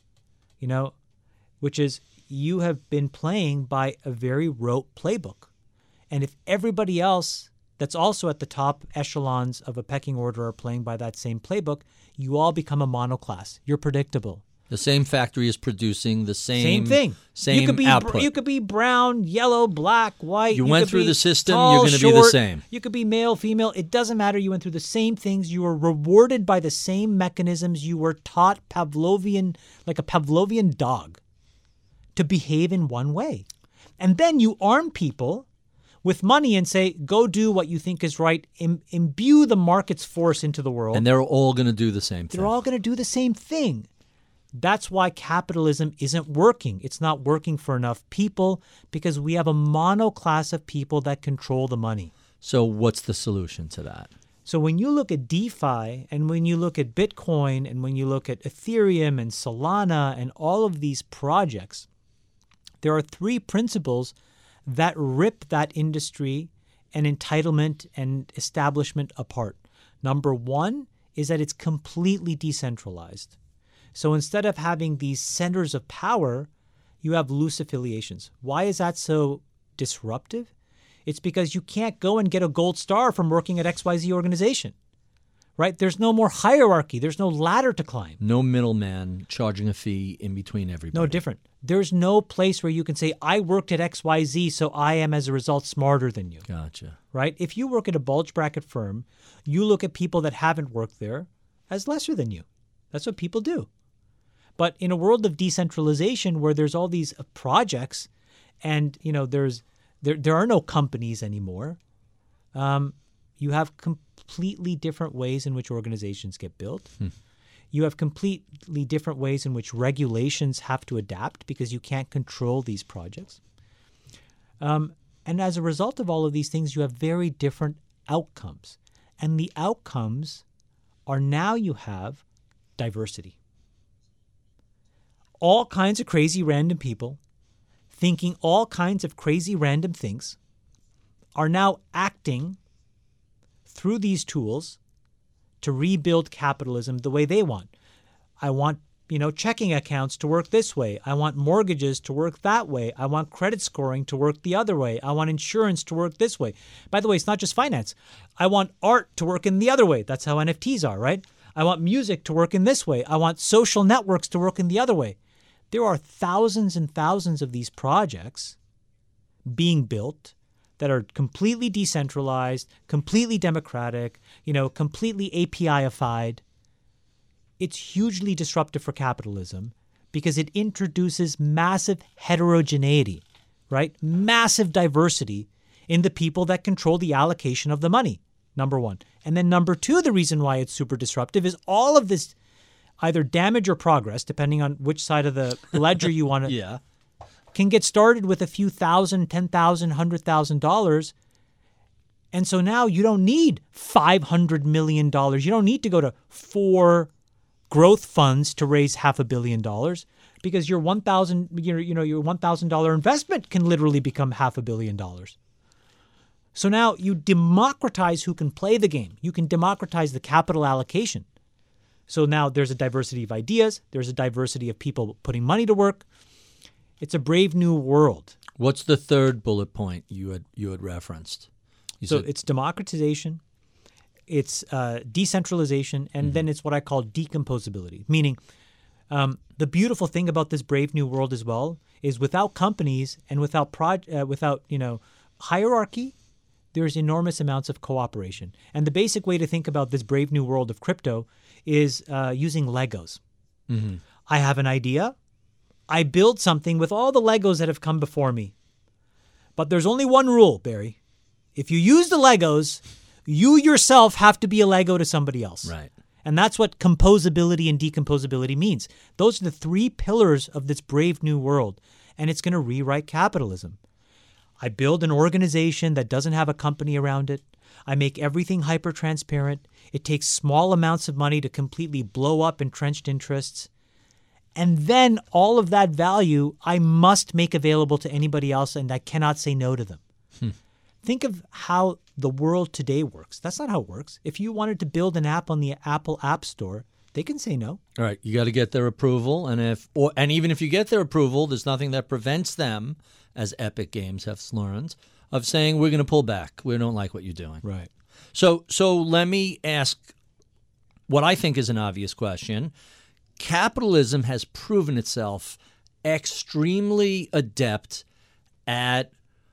which is you have been playing by a very rote playbook. And if everybody else that's also at the top echelons of a pecking order are playing by that same playbook, you all become a monoclass. You're predictable. The same factory is producing the same thing. Same output. You could be brown, yellow, black, white. You went through the system, tall, you're going to be the same. You could be male, female. It doesn't matter. You went through the same things. You were rewarded by the same mechanisms. You were taught Pavlovian, like a Pavlovian dog, to behave in one way. And then you arm people with money and say, go do what you think is right. Imbue the market's force into the world. And they're all going to do the same thing. They're all going to do the same thing. That's why capitalism isn't working. It's not working for enough people because we have a monoclass of people that control the money. So what's the solution to that? So when you look at DeFi and when you look at Bitcoin and when you look at Ethereum and Solana and all of these projects, there are 3 principles that rip that industry and entitlement and establishment apart. Number 1 is that it's completely decentralized. So instead of having these centers of power, you have loose affiliations. Why is that so disruptive? It's because you can't go and get a gold star from working at XYZ organization, right? There's no more hierarchy. There's no ladder to climb. No middleman charging a fee in between everybody. No different. There's no place where you can say, I worked at XYZ, so I am as a result smarter than you. Gotcha. Right? If you work at a bulge bracket firm, you look at people that haven't worked there as lesser than you. That's what people do. But in a world of decentralization where there's all these projects and, there's There are no companies anymore. You have completely different ways in which organizations get built. You have completely different ways in which regulations have to adapt because you can't control these projects. And as a result of all of these things, you have very different outcomes. And the outcomes are now you have diversity. All kinds of crazy random people thinking all kinds of crazy random things are now acting through these tools to rebuild capitalism the way they want. I want, checking accounts to work this way. I want mortgages to work that way. I want credit scoring to work the other way. I want insurance to work this way. By the way, it's not just finance. I want art to work in the other way. That's how NFTs are, right? I want music to work in this way. I want social networks to work in the other way. There are thousands and thousands of these projects being built that are completely decentralized, completely democratic, completely API-ified. It's hugely disruptive for capitalism because it introduces massive heterogeneity, right? Massive diversity in the people that control the allocation of the money, number one. And then number two, the reason why it's super disruptive is all of this either damage or progress, depending on which side of the ledger you want to, can get started with a few $1,000, $10,000, $100,000. And so now you don't need $500 million. You don't need to go to 4 growth funds to raise $500 million because your $1,000 investment can literally become $500 million. So now you democratize who can play the game. You can democratize the capital allocation. So now there's a diversity of ideas. There's a diversity of people putting money to work. It's a brave new world. What's the third bullet point you had referenced? It's democratization, it's decentralization, and then it's what I call decomposability. Meaning, the beautiful thing about this brave new world as well is without companies and without hierarchy, there's enormous amounts of cooperation. And the basic way to think about this brave new world of crypto is using Legos. Mm-hmm. I have an idea. I build something with all the Legos that have come before me. But there's only one rule, Barry. If you use the Legos, you yourself have to be a Lego to somebody else. Right. And that's what composability and decomposability means. Those are the 3 pillars of this brave new world. And it's going to rewrite capitalism. I build an organization that doesn't have a company around it. I make everything hyper-transparent. It takes small amounts of money to completely blow up entrenched interests. And then all of that value I must make available to anybody else, and I cannot say no to them. Think of how the world today works. That's not how it works. If you wanted to build an app on the Apple App Store, they can say no. All right, you got to get their approval, and even if you get their approval, there's nothing that prevents them, as Epic Games has learned, of saying we're going to pull back. We don't like what you're doing. Right. So let me ask what I think is an obvious question. Capitalism has proven itself extremely adept at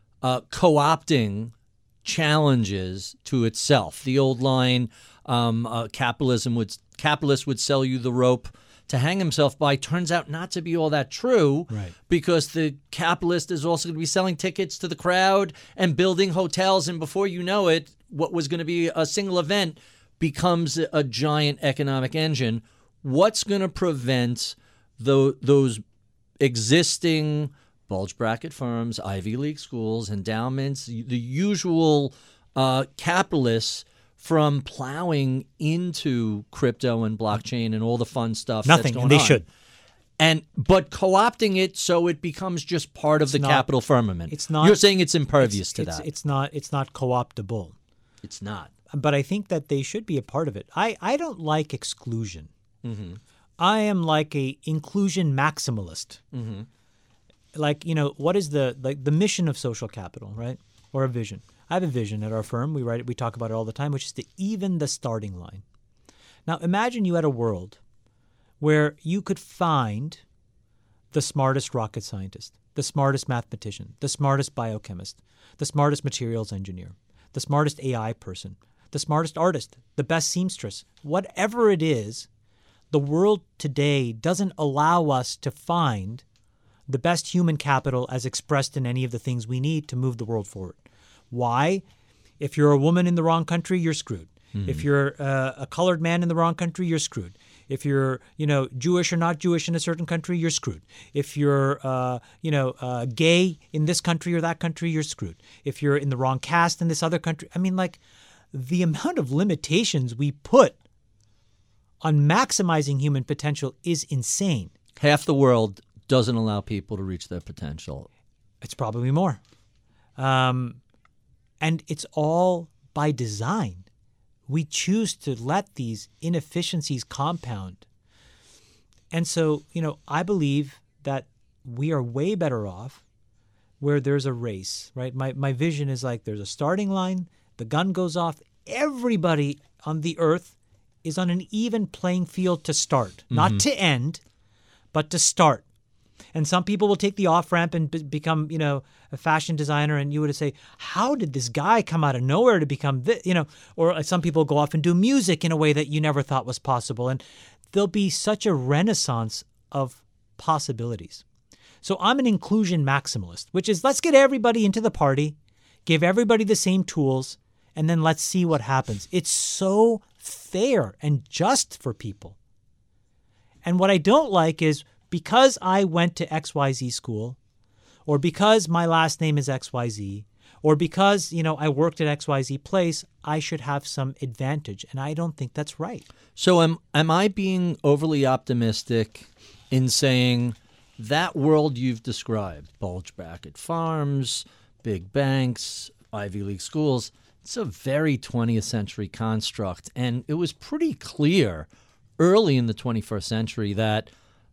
co-opting challenges to itself. The old line, capitalists would sell you the rope to hang himself by, turns out not to be all that true, right? Because the capitalist is also going to be selling tickets to the crowd and building hotels, and before you know it, what was going to be a single event becomes a giant economic engine. What's going to prevent those existing bulge bracket firms, Ivy League schools, endowments, the usual capitalists from plowing into crypto and blockchain and all the fun stuff? Nothing, that's going and they on? should. But co-opting it so it becomes just part of the capital firmament. It's not. You're saying it's impervious to that. It's not co-optable. It's not. But I think that they should be a part of it. I don't like exclusion. Mm-hmm. I am like a inclusion maximalist. Mm-hmm. Like, what is the mission of social capital, right? Or a vision. I have a vision at our firm. We talk about it all the time, which is to even the starting line. Now, imagine you had a world where you could find the smartest rocket scientist, the smartest mathematician, the smartest biochemist, the smartest materials engineer, the smartest AI person, the smartest artist, the best seamstress, whatever it is. The world today doesn't allow us to find the best human capital as expressed in any of the things we need to move the world forward. Why? If you're a woman in the wrong country, you're screwed. If you're a colored man in the wrong country, you're screwed. If you're, Jewish or not Jewish in a certain country, you're screwed. If you're, gay in this country or that country, you're screwed. If you're in the wrong caste in this other country, the amount of limitations we put on maximizing human potential is insane. Half the world doesn't allow people to reach their potential. It's probably more. And it's all by design. We choose to let these inefficiencies compound. And so, I believe that we are way better off where there's a race, right? My vision is like there's a starting line, the gun goes off, everybody on the earth is on an even playing field to start, not to end, but to start. And some people will take the off-ramp and become, a fashion designer, and you would say, how did this guy come out of nowhere to become this, or some people go off and do music in a way that you never thought was possible. And there'll be such a renaissance of possibilities. So I'm an inclusion maximalist, which is let's get everybody into the party, give everybody the same tools, and then let's see what happens. It's so fair and just for people. And what I don't like is because I went to XYZ school, or because my last name is XYZ, or because, I worked at XYZ place, I should have some advantage. And I don't think that's right. So am I being overly optimistic in saying that world you've described, bulge bracket farms, big banks, Ivy League schools, it's a very 20th century construct. And it was pretty clear early in the 21st century that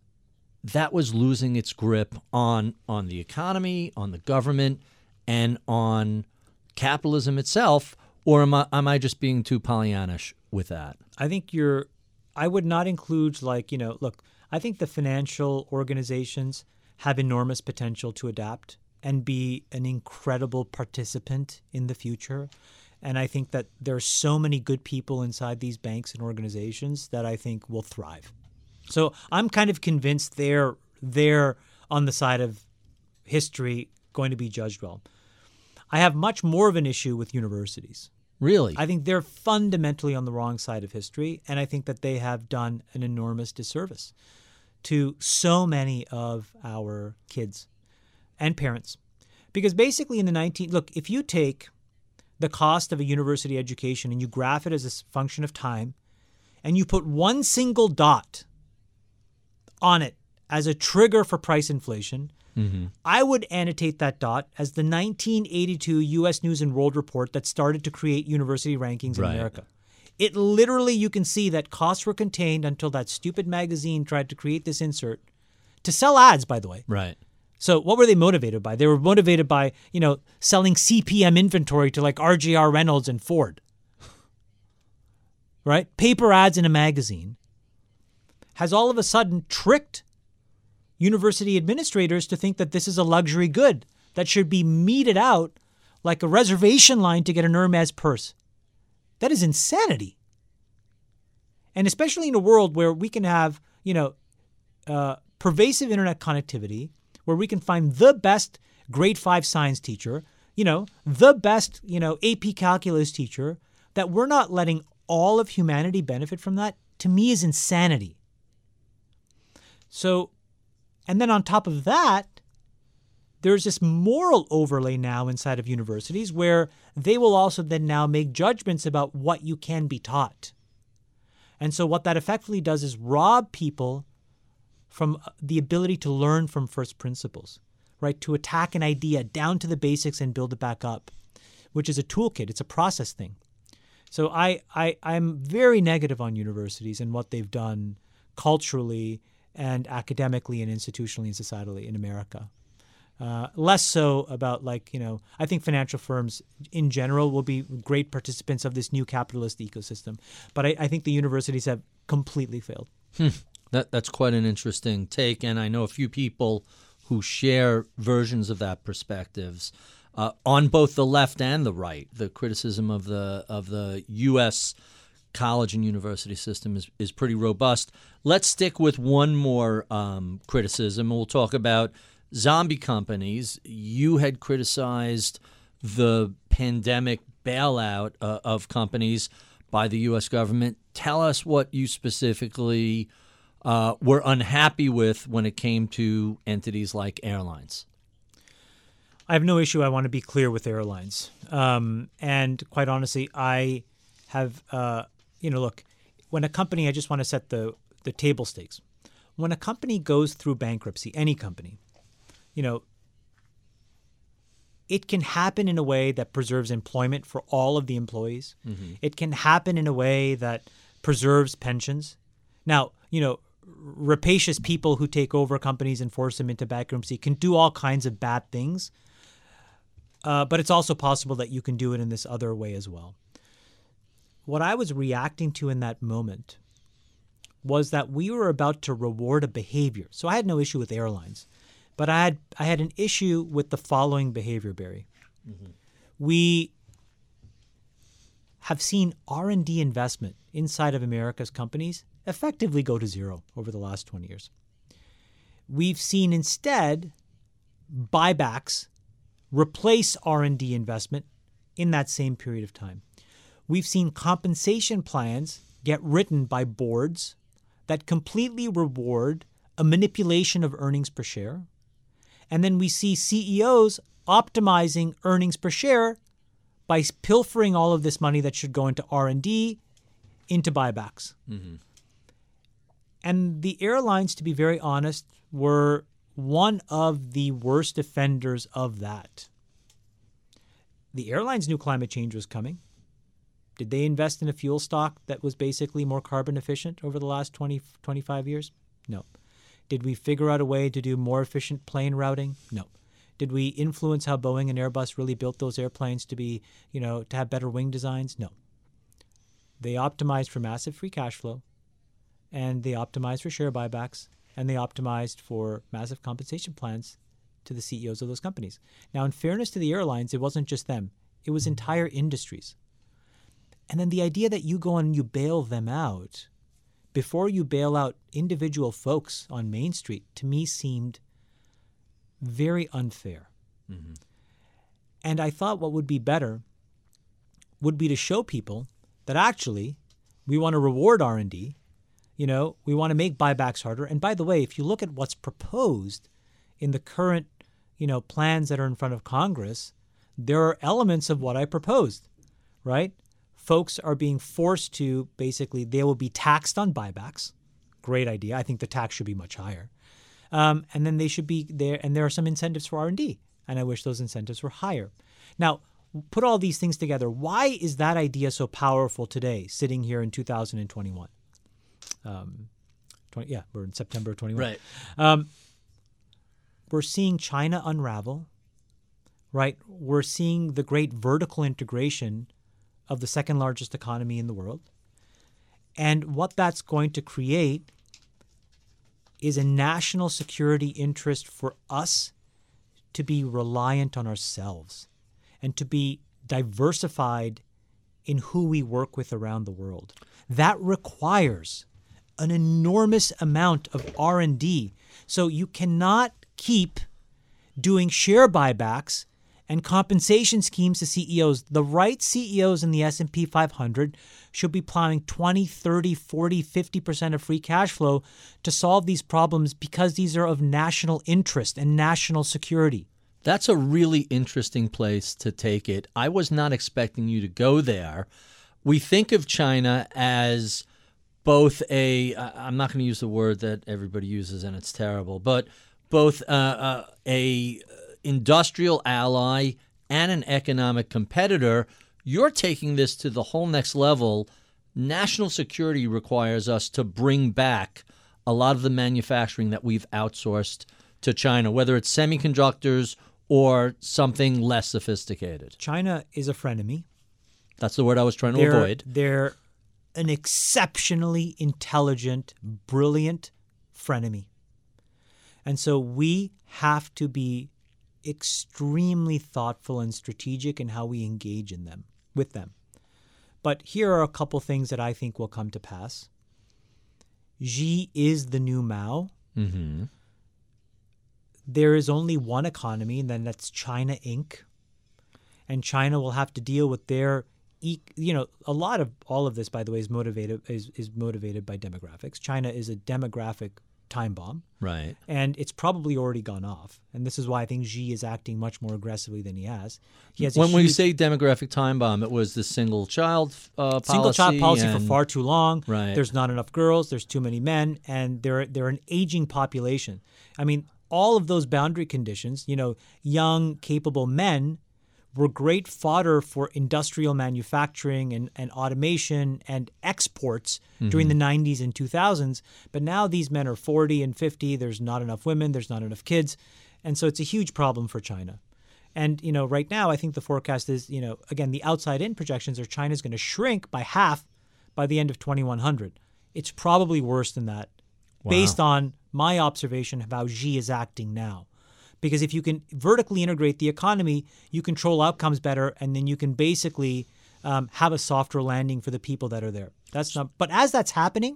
was losing its grip on the economy, on the government, and on capitalism itself? Or am I just being too Pollyannish with that? I think I would not include look, I think the financial organizations have enormous potential to adapt and be an incredible participant in the future. And I think that there are so many good people inside these banks and organizations that I think will thrive. So I'm kind of convinced they're on the side of history going to be judged well. I have much more of an issue with universities. Really? I think they're fundamentally on the wrong side of history, and I think that they have done an enormous disservice to so many of our kids and parents. Because basically if you take the cost of a university education and you graph it as a function of time, and you put one single dot on it as a trigger for price inflation, I would annotate that dot as the 1982 U.S. News and World Report that started to create university rankings in America. It literally, you can see that costs were contained until that stupid magazine tried to create this insert to sell ads, by the way. Right. So what were they motivated by? They were motivated by, selling CPM inventory to like RJR Reynolds and Ford. Right? Paper ads in a magazine has all of a sudden tricked university administrators to think that this is a luxury good that should be meted out like a reservation line to get an Hermes purse. That is insanity. And especially in a world where we can have, pervasive internet connectivity, where we can find the best grade 5 science teacher, the best, AP calculus teacher, that we're not letting all of humanity benefit from that, to me is insanity. So, and then on top of that, there's this moral overlay now inside of universities where they will also then now make judgments about what you can be taught. And so what that effectively does is rob people from the ability to learn from first principles, right? To attack an idea down to the basics and build it back up, which is a toolkit. It's a process thing. So I'm very negative on universities and what they've done culturally and academically and institutionally and societally in America. Less so about I think financial firms in general will be great participants of this new capitalist ecosystem. But I think the universities have completely failed. That's quite an interesting take. And I know a few people who share versions of that perspectives on both the left and the right. The criticism of the U.S. college and university system is pretty robust. Let's stick with one more criticism. We'll talk about zombie companies. You had criticized the pandemic bailout of companies by the U.S. government. Tell us what you specifically were unhappy with when it came to entities like airlines. I have no issue. I want to be clear with airlines. And quite honestly, I have, look, when a company, I just want to set the table stakes. When a company goes through bankruptcy, any company, it can happen in a way that preserves employment for all of the employees. Mm-hmm. It can happen in a way that preserves pensions. Now, rapacious people who take over companies and force them into bankruptcy can do all kinds of bad things. But it's also possible that you can do it in this other way as well. What I was reacting to in that moment was that we were about to reward a behavior. So I had no issue with airlines, but I had an issue with the following behavior, Barry. Mm-hmm. We have seen R&D investment inside of America's companies effectively go to zero over the last 20 years. We've seen instead buybacks replace R&D investment in that same period of time. We've seen compensation plans get written by boards that completely reward a manipulation of earnings per share. And then we see CEOs optimizing earnings per share by pilfering all of this money that should go into R&D into buybacks. Mm-hmm. And the airlines, to be very honest, were one of the worst offenders of that. The airlines knew climate change was coming. Did they invest in a fuel stock that was basically more carbon efficient over the last 20, 25 years? No. Did we figure out a way to do more efficient plane routing? No. Did we influence how Boeing and Airbus really built those airplanes to be, to have better wing designs? No. They optimized for massive free cash flow, and they optimized for share buybacks, and they optimized for massive compensation plans to the CEOs of those companies. Now, in fairness to the airlines, it wasn't just them. It was entire industries. And then the idea that you go and you bail them out before you bail out individual folks on Main Street, to me, seemed very unfair. Mm-hmm. And I thought what would be better would be to show people that actually we want to reward R&D. We want to make buybacks harder. And by the way, if you look at what's proposed in the current, plans that are in front of Congress, there are elements of what I proposed, right? Folks are being forced to basically, they will be taxed on buybacks. Great idea. I think the tax should be much higher. And then they should be there, and there are some incentives for R&D, and I wish those incentives were higher. Now, put all these things together. Why is that idea so powerful today, sitting here in 2021? We're in September of 21. Right. We're seeing China unravel, right? We're seeing the great vertical integration of the second largest economy in the world. And what that's going to create is a national security interest for us to be reliant on ourselves and to be diversified in who we work with around the world. That requires an enormous amount of R&D. So you cannot keep doing share buybacks and compensation schemes to CEOs. The right CEOs in the S&P 500 should be plowing 20, 30, 40, 50% of free cash flow to solve these problems because these are of national interest and national security. That's a really interesting place to take it. I was not expecting you to go there. We think of China as both I'm not going to use the word that everybody uses and it's terrible, but both a industrial ally and an economic competitor. You're taking this to the whole next level. National security requires us to bring back a lot of the manufacturing that we've outsourced to China, whether it's semiconductors or something less sophisticated. China is a frenemy. That's the word I was trying to avoid. They're an exceptionally intelligent, brilliant frenemy. And so we have to be extremely thoughtful and strategic in how we engage with them. But here are a couple things that I think will come to pass. Xi is the new Mao. Mm-hmm. there is only one economy, and then that's China Inc. And China will have to deal with their, a lot of all of this, by the way, is motivated by demographics. China is a demographic time bomb. Right. And it's probably already gone off. And this is why I think Xi is acting much more aggressively than he has. When we say demographic time bomb, it was the single child policy. Single child policy for far too long. Right. There's not enough girls. There's too many men. And they're an aging population. I mean, all of those boundary conditions, young, capable men were great fodder for industrial manufacturing and automation and exports during the 90s and 2000s. But now these men are 40 and 50. There's not enough women. There's not enough kids. And so it's a huge problem for China. And, right now I think the forecast is, again, the outside-in projections are China's going to shrink by half by the end of 2100. It's probably worse than that based on my observation of how Xi is acting now. Because if you can vertically integrate the economy, you control outcomes better, and then you can basically have a softer landing for the people that are there. But as that's happening,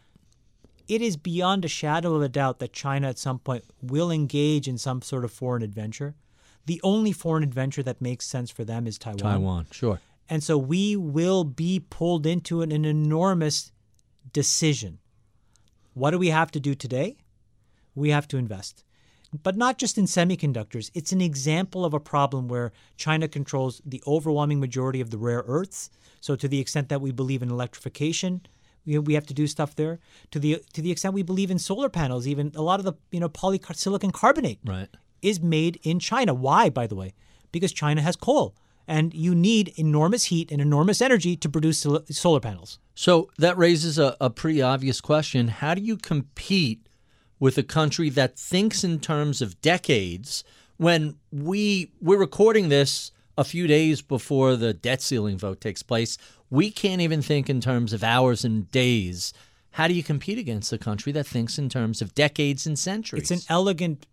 it is beyond a shadow of a doubt that China at some point will engage in some sort of foreign adventure. The only foreign adventure that makes sense for them is Taiwan. Taiwan, sure. And so we will be pulled into an enormous decision. What do we have to do today? We have to invest. But not just in semiconductors. It's an example of a problem where China controls the overwhelming majority of the rare earths. So to the extent that we believe in electrification, we have to do stuff there. To the extent we believe in solar panels, even a lot of the polysilicon carbonate is made in China. Why, by the way? Because China has coal. And you need enormous heat and enormous energy to produce solar panels. So that raises a pretty obvious question. How do you compete with a country that thinks in terms of decades when we're recording this a few days before the debt ceiling vote takes place? We can't even think in terms of hours and days. How do you compete against a country that thinks in terms of decades and centuries? It's an elegant,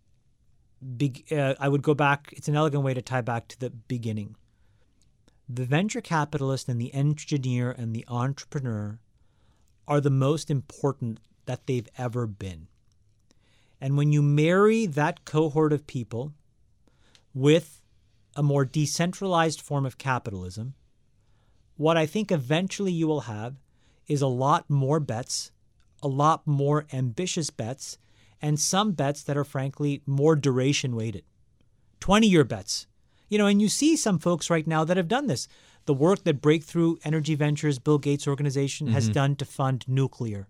it's an elegant way to tie back to the beginning. The venture capitalist and the engineer and the entrepreneur are the most important that they've ever been. And when you marry that cohort of people with a more decentralized form of capitalism, what I think eventually you will have is a lot more bets, a lot more ambitious bets, and some bets that are frankly more duration weighted. 20-year bets. And you see some folks right now that have done this. The work that Breakthrough Energy Ventures, Bill Gates' organization, has done to fund nuclear.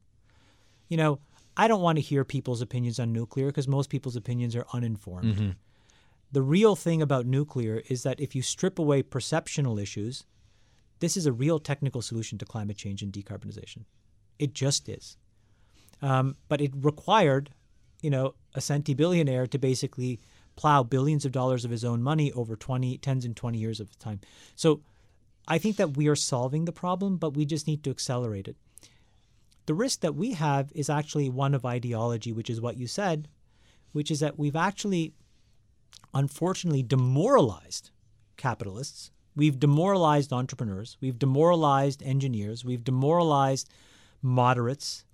I don't want to hear people's opinions on nuclear because most people's opinions are uninformed. The real thing about nuclear is that if you strip away perceptional issues, this is a real technical solution to climate change and decarbonization. It just is. But it required, a centibillionaire to basically plow billions of dollars of his own money over 10s and 20 years of time. So I think that we are solving the problem, but we just need to accelerate it. The risk that we have is actually one of ideology, which is what you said, which is that we've actually, unfortunately, demoralized capitalists. We've demoralized entrepreneurs. We've demoralized engineers. We've demoralized moderates.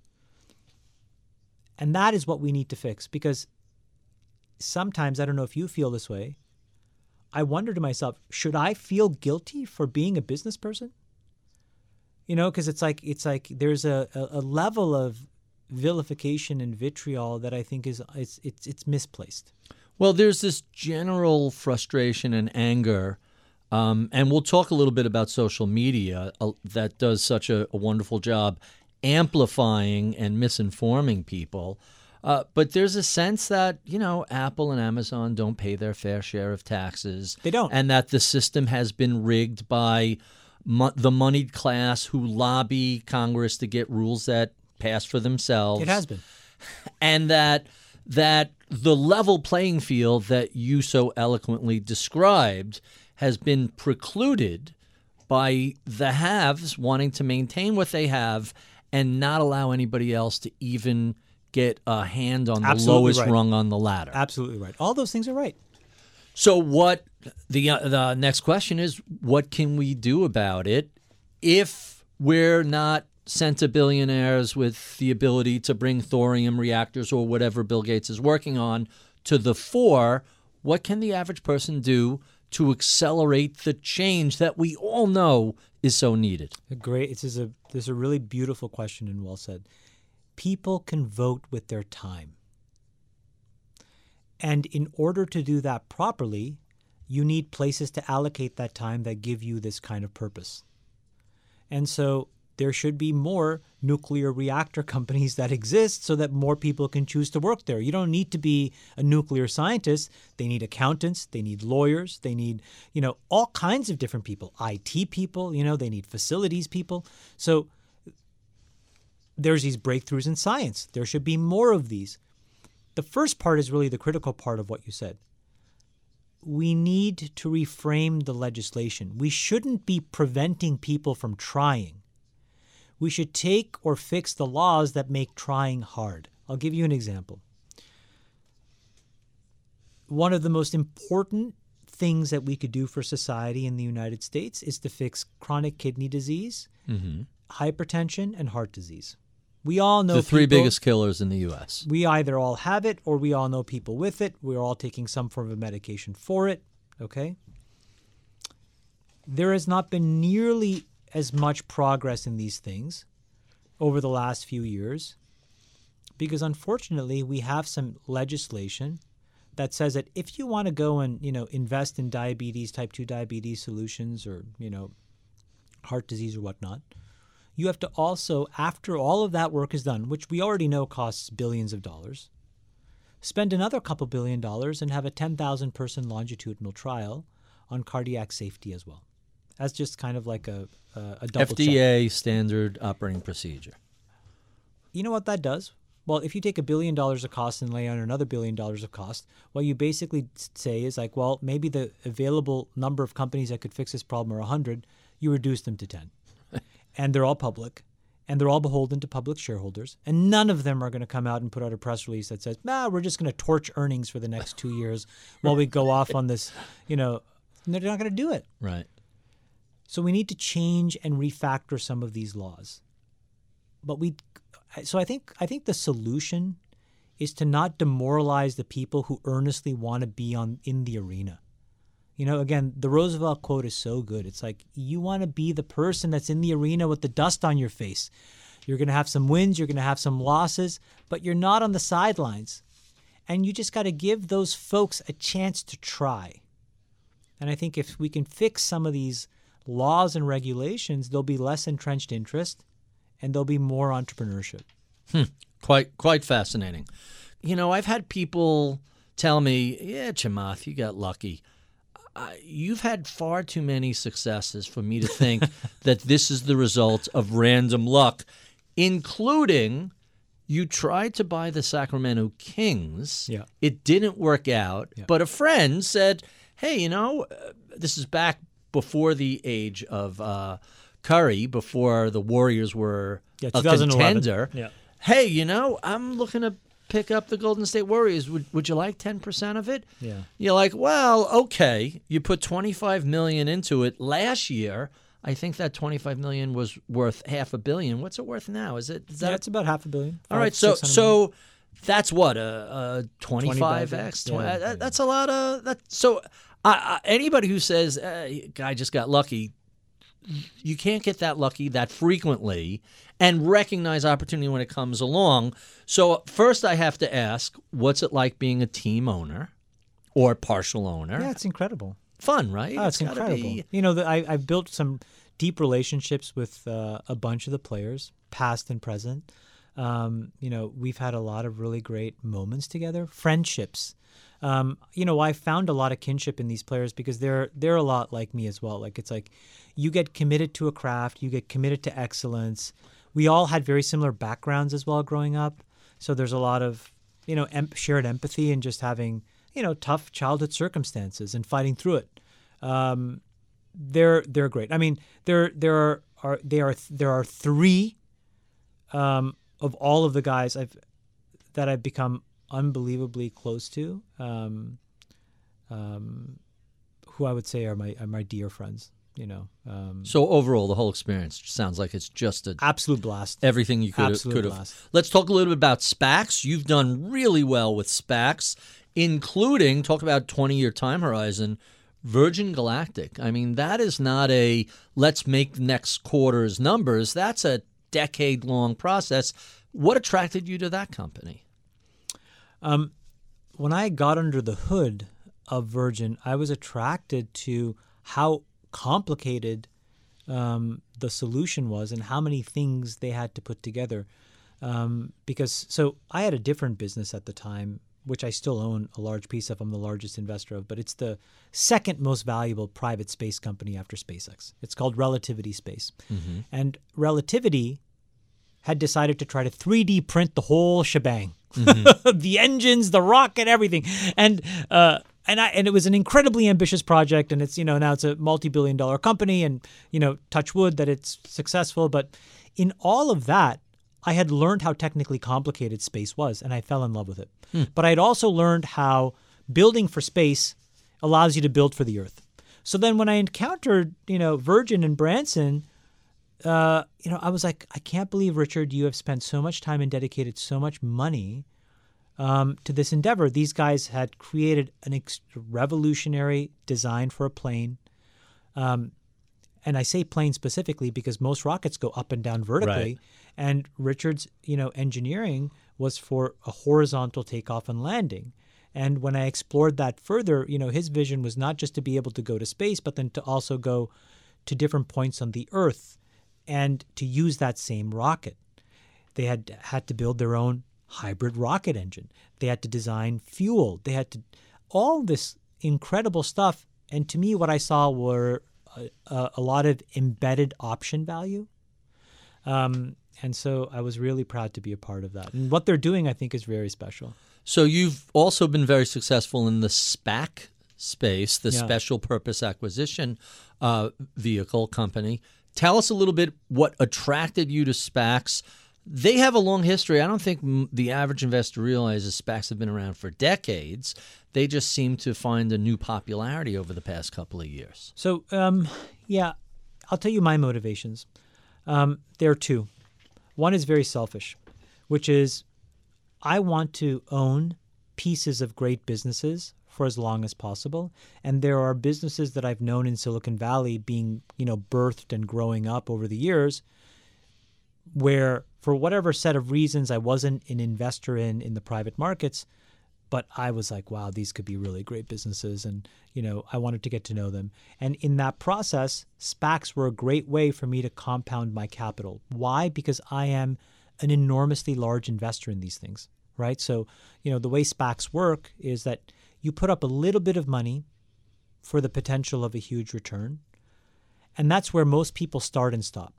And that is what we need to fix, because sometimes, I don't know if you feel this way, I wonder to myself, should I feel guilty for being a business person? Because it's like there's a level of vilification and vitriol that I think it's misplaced. Well, there's this general frustration and anger, and we'll talk a little bit about social media that does such a wonderful job amplifying and misinforming people. But there's a sense that, Apple and Amazon don't pay their fair share of taxes. They don't. And that the system has been rigged by the moneyed class who lobby Congress to get rules that pass for themselves. It has been. And that the level playing field that you so eloquently described has been precluded by the haves wanting to maintain what they have and not allow anybody else to even get a hand on the lowest rung on the ladder. Absolutely right. All those things are right. So what the next question is, what can we do about it if we're not centibillionaires with the ability to bring thorium reactors or whatever Bill Gates is working on to the fore, what can the average person do to accelerate the change that we all know is so needed? This is a really beautiful question and well said. People can vote with their time. And in order to do that properly, you need places to allocate that time that give you this kind of purpose. And so there should be more nuclear reactor companies that exist so that more people can choose to work there. You don't need to be a nuclear scientist. They need accountants. They need lawyers. They need, all kinds of different people, IT people, they need facilities people. So there's these breakthroughs in science. There should be more of these. The first part is really the critical part of what you said. We need to reframe the legislation. We shouldn't be preventing people from trying. We should take or fix the laws that make trying hard. I'll give you an example. One of the most important things that we could do for society in the United States is to fix chronic kidney disease, hypertension, and heart disease. We all know the three people, biggest killers in the U.S. We either all have it or we all know people with it. We're all taking some form of medication for it, okay? There has not been nearly as much progress in these things over the last few years because, unfortunately, we have some legislation that says that if you want to go and, invest in diabetes, type 2 diabetes solutions or, heart disease or whatnot, you have to also, after all of that work is done, which we already know costs billions of dollars, spend another couple $2 billion and have a 10,000-person longitudinal trial on cardiac safety as well. That's just kind of like a double FDA check. standard operating procedure. You know what that does? Well, if you take $1 billion of cost and lay on another $1 billion of cost, what you basically say is like, well, maybe the available number of companies that could fix this problem are 100. You reduce them to 10. And they're all public, and they're all beholden to public shareholders, and none of them are going to come out and put out a press release that says, we're just going to torch earnings for the next 2 years while we go off on this, they're not going to do it. Right. So we need to change and refactor some of these laws. So I think the solution is to not demoralize the people who earnestly want to be in the arena. Again, the Roosevelt quote is so good. It's like, you want to be the person that's in the arena with the dust on your face. You're going to have some wins, you're going to have some losses, but you're not on the sidelines. And you just got to give those folks a chance to try. And I think if we can fix some of these laws and regulations, there'll be less entrenched interest and there'll be more entrepreneurship. Quite fascinating. I've had people tell me, yeah, Chamath, you got lucky. You've had far too many successes for me to think that this is the result of random luck, including you tried to buy the Sacramento Kings. Yeah. It didn't work out, but a friend said, hey, this is back before the age of Curry, before the Warriors were a contender. Yeah. Hey, I'm looking to pick up the Golden State Warriors. Would you like 10% of it? Yeah. You're like, well, okay. You put $25 million into it last year. I think that $25 million was worth $500 million. What's it worth now? Is that? It's about $500 million. All right. So that's what a 25x. That's a lot of that. So anybody who says guy just got lucky, you can't get that lucky that frequently and recognize opportunity when it comes along. So first I have to ask, what's it like being a team owner or partial owner? Yeah, it's incredible. Fun, right? Oh, it's incredible. I've built some deep relationships with a bunch of the players, past and present. We've had a lot of really great moments together, friendships. I found a lot of kinship in these players because they're a lot like me as well. Like, it's like you get committed to a craft, you get committed to excellence. We all had very similar backgrounds as well growing up. So there's a lot of, shared empathy and just having, tough childhood circumstances and fighting through it. They're great. I mean, there are three of all of the guys that I've become unbelievably close to, who I would say are my dear friends. So overall, the whole experience sounds like it's just an absolute blast. Everything you could have. Let's talk a little bit about SPACs. You've done really well with SPACs. including, talk about 20-year time horizon, Virgin Galactic. I mean, that is not a let's make next quarter's numbers. That's a decade-long process. What attracted you to that company? When I got under the hood of Virgin, I was attracted to how complicated the solution was and how many things they had to put together. So I had a different business at the time, which I still own a large piece of. I'm the largest investor of, but it's the second most valuable private space company after SpaceX. It's called Relativity Space. Mm-hmm. And Relativity had decided to try to 3D print the whole shebang. Mm-hmm. The engines, the rocket, everything. And it was an incredibly ambitious project, and it's, now it's a multi-billion-dollar company, and, touch wood that it's successful. But in all of that, I had learned how technically complicated space was, and I fell in love with it. But I had also learned how building for space allows you to build for the Earth. So then when I encountered, Virgin and Branson, I was like, I can't believe, Richard, you have spent so much time and dedicated so much money to this endeavor. These guys had created an revolutionary design for a plane. And I say plane specifically because most rockets go up and down vertically. Right. And Richard's, engineering was for a horizontal takeoff and landing. And when I explored that further, his vision was not just to be able to go to space, but then to also go to different points on the Earth and to use that same rocket. They had to build their own hybrid rocket engine. They had to design fuel. They had to all this incredible stuff. And to me, what I saw were a lot of embedded option value. And so I was really proud to be a part of that. And what they're doing, I think, is very special. So you've also been very successful in the SPAC space, the Special Purpose Acquisition Vehicle company. Tell us a little bit what attracted you to SPACs. They have a long history. I don't think the average investor realizes SPACs have been around for decades. They just seem to find a new popularity over the past couple of years. So, I'll tell you my motivations. There are two. One is very selfish, which is I want to own pieces of great businesses for as long as possible. And there are businesses that I've known in Silicon Valley being, birthed and growing up over the years where for whatever set of reasons I wasn't an investor in the private markets, but I was like, wow, these could be really great businesses. And, I wanted to get to know them. And in that process, SPACs were a great way for me to compound my capital. Why? Because I am an enormously large investor in these things, right? So, the way SPACs work is that you put up a little bit of money for the potential of a huge return. And that's where most people start and stop.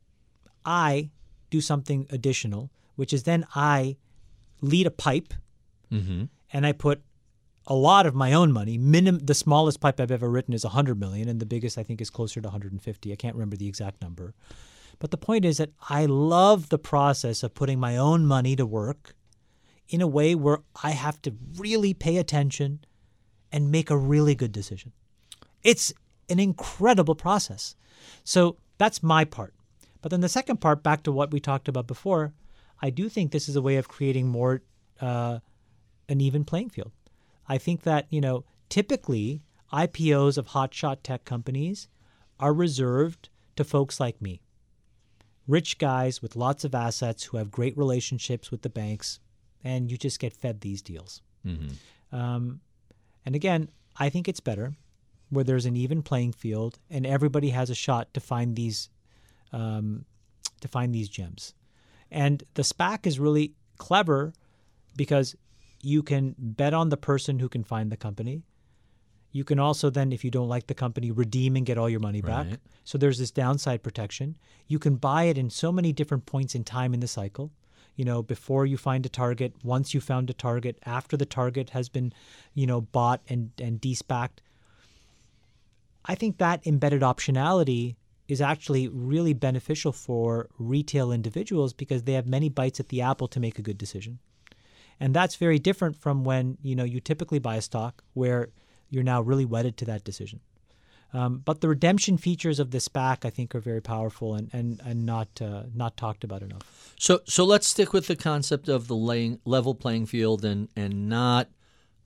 I do something additional, which is then I lead a pipe and I put a lot of my own money. The smallest pipe I've ever written is $100 million, and the biggest I think is closer to 150. I can't remember the exact number. But the point is that I love the process of putting my own money to work in a way where I have to really pay attention and make a really good decision. It's an incredible process. So that's my part. But then the second part, back to what we talked about before, I do think this is a way of creating more an even playing field. I think that, typically IPOs of hotshot tech companies are reserved to folks like me. Rich guys with lots of assets who have great relationships with the banks, and you just get fed these deals. Mm-hmm. And again, I think it's better where there's an even playing field and everybody has a shot to find these gems. And the SPAC is really clever because you can bet on the person who can find the company. You can also then, if you don't like the company, redeem and get all your money back. Right. So there's this downside protection. You can buy it in so many different points in time in the cycle. Before you find a target, once you found a target, after the target has been, bought and de-SPACed. I think that embedded optionality is actually really beneficial for retail individuals because they have many bites at the apple to make a good decision. And that's very different from when, you typically buy a stock where you're now really wedded to that decision. But the redemption features of the SPAC, I think, are very powerful and not talked about enough. So let's stick with the concept of the level playing field and not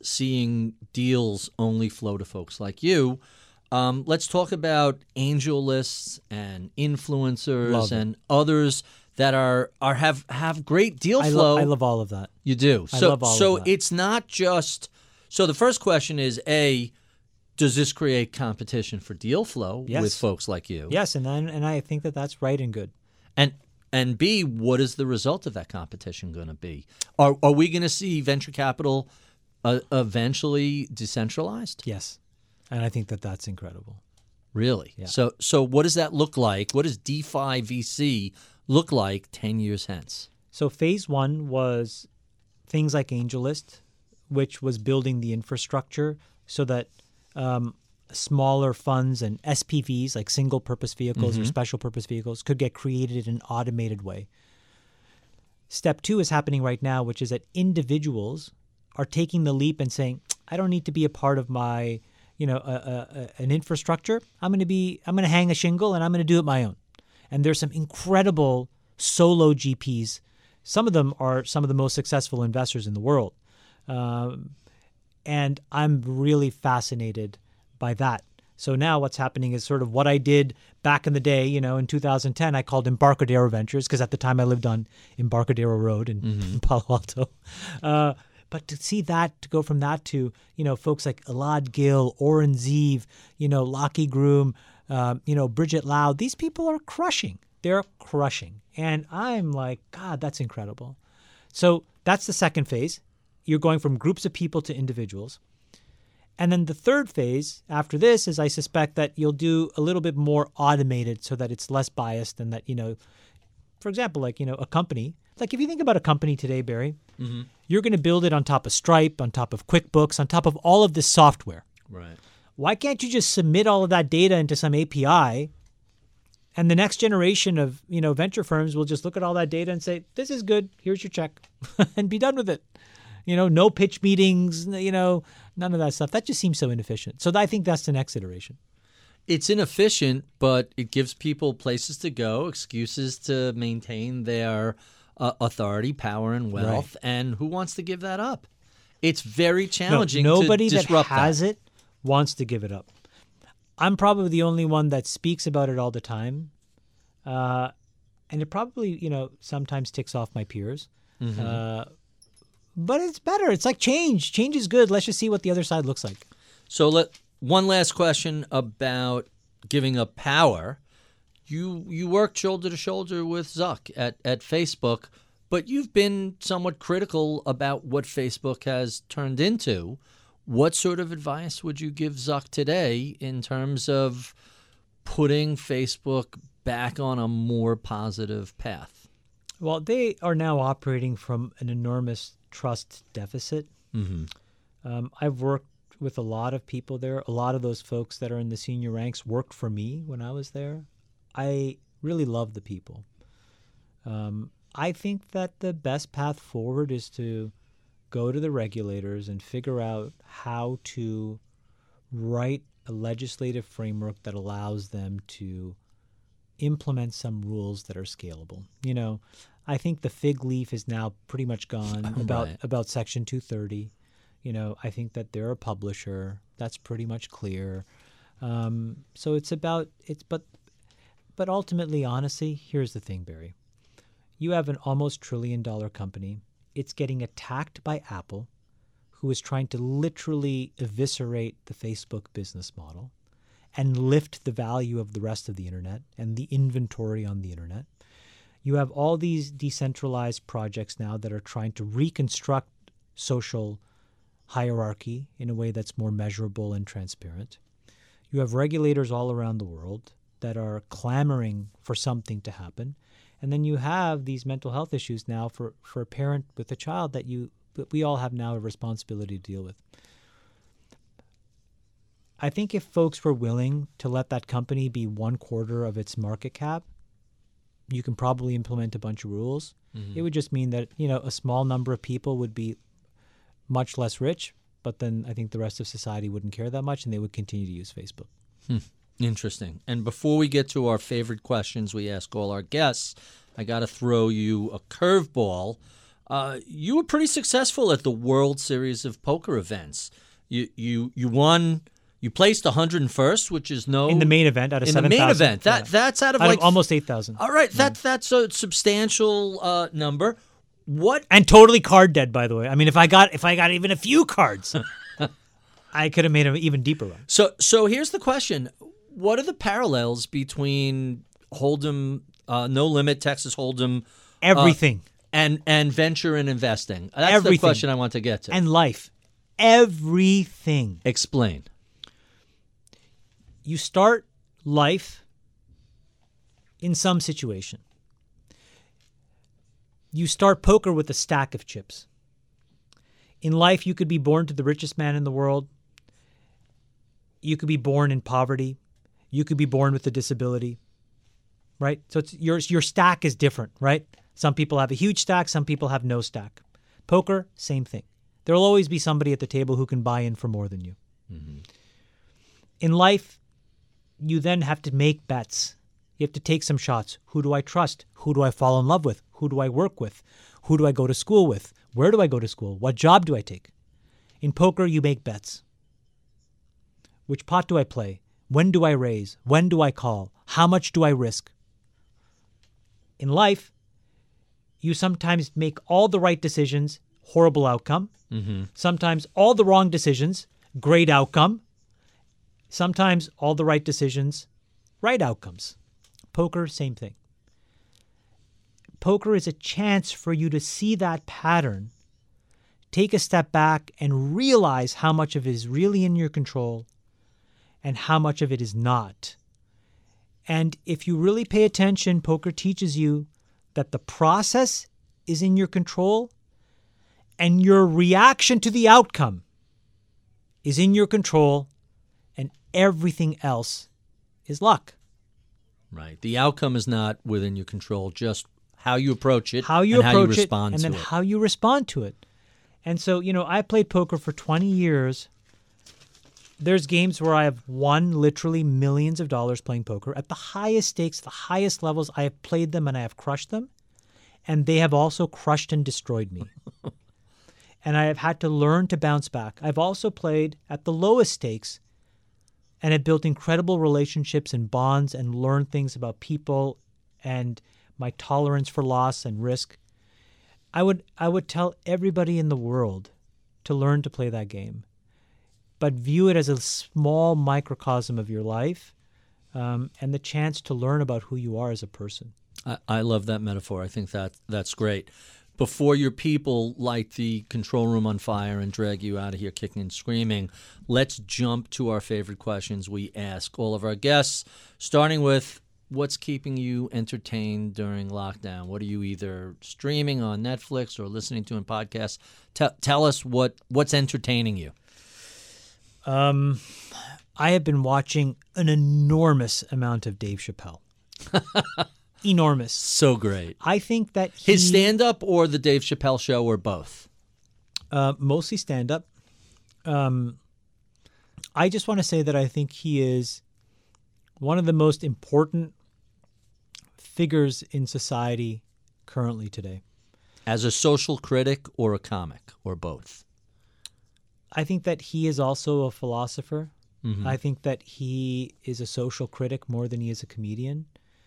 seeing deals only flow to folks like you. Let's talk about angel lists and influencers and others that have great deal flow. I love all of that. You do. I love all of that. It's not just. So the first question is does this create competition for deal flow with folks like you? Yes, and I think that's right and good. And B, what is the result of that competition going to be? Are we going to see venture capital eventually decentralized? Yes, and I think that's incredible. Really? Yeah. So what does that look like? What does DeFi VC look like 10 years hence? So phase one was things like AngelList, which was building the infrastructure so that smaller funds and SPVs, like single-purpose vehicles or special-purpose vehicles, could get created in an automated way. Step two is happening right now, which is that individuals are taking the leap and saying, I don't need to be a part of my, an infrastructure. I'm going to hang a shingle and I'm going to do it my own. And there's some incredible solo GPs. Some of them are some of the most successful investors in the world. And I'm really fascinated by that. So now what's happening is sort of what I did back in the day, in 2010, I called Embarcadero Ventures because at the time I lived on Embarcadero Road in Palo Alto. But to see that, to go from that to, folks like Elad Gil, Oren Ziv, Lockie Groom, Bridget Lau, these people are crushing. They're crushing. And I'm like, God, that's incredible. So that's the second phase. You're going from groups of people to individuals. And then the third phase after this is I suspect that you'll do a little bit more automated so that it's less biased and that, for example, a company, like if you think about a company today, Barry, you're going to build it on top of Stripe, on top of QuickBooks, on top of all of this software. Right. Why can't you just submit all of that data into some API and the next generation of, venture firms will just look at all that data and say, this is good, here's your check, and be done with it. No pitch meetings, none of that stuff. That just seems so inefficient. So I think that's the next iteration. It's inefficient, but it gives people places to go, excuses to maintain their authority, power, and wealth. Right. And who wants to give that up? It's very challenging to disrupt that has it wants to give it up. I'm probably the only one that speaks about it all the time. And it probably, sometimes ticks off my peers. But it's better. It's like change. Change is good. Let's just see what the other side looks like. So one last question about giving up power. You worked shoulder to shoulder with Zuck at Facebook, but you've been somewhat critical about what Facebook has turned into. What sort of advice would you give Zuck today in terms of putting Facebook back on a more positive path? Well, they are now operating from an enormous trust deficit. I've worked with a lot of people there. A lot of those folks that are in the senior ranks worked for me when I was there. I really love the people. I think that the best path forward is to go to the regulators and figure out how to write a legislative framework that allows them to implement some rules that are scalable. I think the fig leaf is now pretty much gone about Section 230. I think that they're a publisher. That's pretty much clear. So but ultimately, honestly, here's the thing, Barry. You have an almost $1 trillion company. It's getting attacked by Apple, who is trying to literally eviscerate the Facebook business model and lift the value of the rest of the internet and the inventory on the internet. You have all these decentralized projects now that are trying to reconstruct social hierarchy in a way that's more measurable and transparent. You have regulators all around the world that are clamoring for something to happen. And then you have these mental health issues now for a parent with a child that we all have now a responsibility to deal with. I think if folks were willing to let that company be 1/4 of its market cap, you can probably implement a bunch of rules. It would just mean that, a small number of people would be much less rich, but then I think the rest of society wouldn't care that much and they would continue to use Facebook. Interesting. And before we get to our favorite questions we ask all our guests, I got to throw you a curveball. you were pretty successful at the World Series of Poker events. You won. You placed 101st, which is in the main event out of 7,000. In the main event, that's out of almost 8,000. All right, that's a substantial number. What? And totally card dead, by the way. I mean, if I got even a few cards, I could have made an even deeper run. So here's the question: what are the parallels between Hold'em, No Limit, Texas Hold'em, everything, and venture and investing? That's everything. The question I want to get to. And life, everything. Explain. You start life in some situation. You start poker with a stack of chips. In life, you could be born to the richest man in the world. You could be born in poverty. You could be born with a disability, right? So it's your stack is different, right? Some people have a huge stack. Some people have no stack. Poker, same thing. There will always be somebody at the table who can buy in for more than you. Mm-hmm. In life, you then have to make bets. You have to take some shots. Who do I trust? Who do I fall in love with? Who do I work with? Who do I go to school with? Where do I go to school? What job do I take? In poker, you make bets. Which pot do I play? When do I raise? When do I call? How much do I risk? In life, you sometimes make all the right decisions, horrible outcome. Mm-hmm. Sometimes all the wrong decisions, great outcome. Sometimes all the right decisions, right outcomes. Poker, same thing. Poker is a chance for you to see that pattern, take a step back, and realize how much of it is really in your control and how much of it is not. And if you really pay attention, poker teaches you that the process is in your control and your reaction to the outcome is in your control, and everything else is luck. Right. The outcome is not within your control, just how you approach it, how you respond to it. And then how you respond to it. And so, I played poker for 20 years. There's games where I have won literally millions of dollars playing poker. At the highest stakes, the highest levels, I have played them and I have crushed them. And they have also crushed and destroyed me. And I have had to learn to bounce back. I've also played at the lowest stakes and have built incredible relationships and bonds and learned things about people and my tolerance for loss and risk. I would tell everybody in the world to learn to play that game, but view it as a small microcosm of your life and the chance to learn about who you are as a person. I love that metaphor. I think that's great. Before your people light the control room on fire and drag you out of here kicking and screaming, let's jump to our favorite questions we ask all of our guests, starting with what's keeping you entertained during lockdown? What are you either streaming on Netflix or listening to in podcasts? Tell us what's entertaining you. I have been watching an enormous amount of Dave Chappelle. Enormous. So great. I think that his stand-up or the Dave Chappelle show or both? Mostly stand-up. I just want to say that I think he is one of the most important figures in society currently today. As a social critic or a comic or both? I think that he is also a philosopher. Mm-hmm. I think that he is a social critic more than he is a comedian.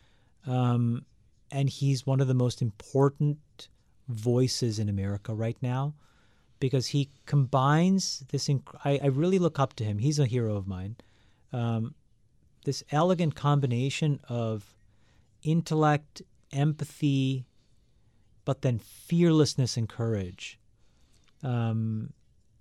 And he's one of the most important voices in America right now because he combines this. I really look up to him. He's a hero of mine. This elegant combination of intellect, empathy, but then fearlessness and courage. And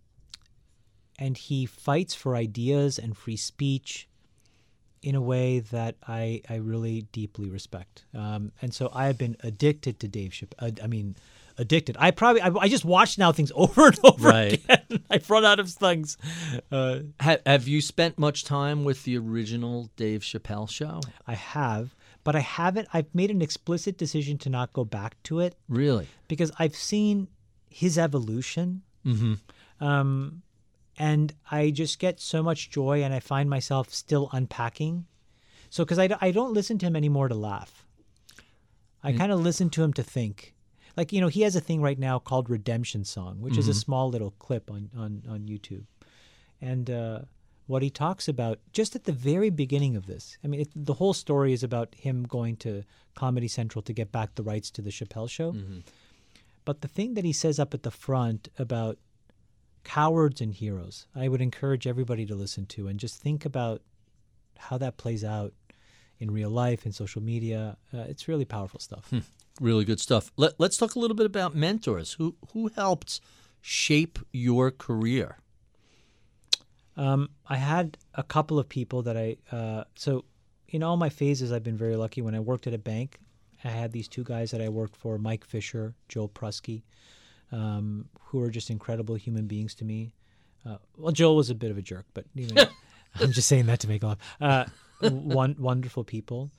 he fights for ideas and free speech in a way that I really deeply respect. And so I have been addicted to Dave Chappelle. Addicted. I just watch now things over and over again. I've run out of things. Have you spent much time with the original Dave Chappelle show? I have, but I haven't. I've made an explicit decision to not go back to it. Really? Because I've seen his evolution. Mm-hmm. And I just get so much joy, and I find myself still unpacking. So, because I don't listen to him anymore to laugh. I kind of listen to him to think. Like, he has a thing right now called Redemption Song, which is a small little clip on YouTube. And what he talks about just at the very beginning of this, I mean, the whole story is about him going to Comedy Central to get back the rights to the Chappelle Show. But the thing that he says up at the front about cowards and heroes, I would encourage everybody to listen to and just think about how that plays out in real life, in social media. It's really powerful stuff. Really good stuff. Let's talk a little bit about mentors. Who helped shape your career? I had a couple of people that so in all my phases, I've been very lucky. When I worked at a bank, I had these two guys that I worked for, Mike Fisher, Joe Prusky, who are just incredible human beings to me. Well, Joel was a bit of a jerk, but I'm just saying that to make laugh. Wonderful people.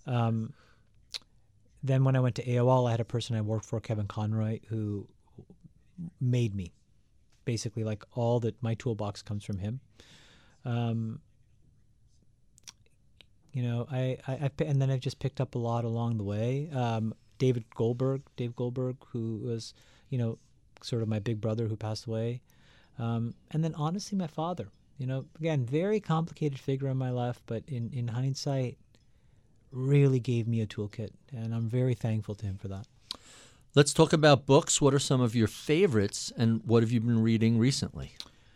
Then when I went to AOL, I had a person I worked for, Kevin Conroy, who made me. Basically, like all that my toolbox comes from him. And then I've just picked up a lot along the way. Dave Goldberg, who was, sort of my big brother who passed away. And then honestly, my father, again, very complicated figure in my life, but in hindsight, really gave me a toolkit. And I'm very thankful to him for that. Let's talk about books. What are some of your favorites, and what have you been reading recently?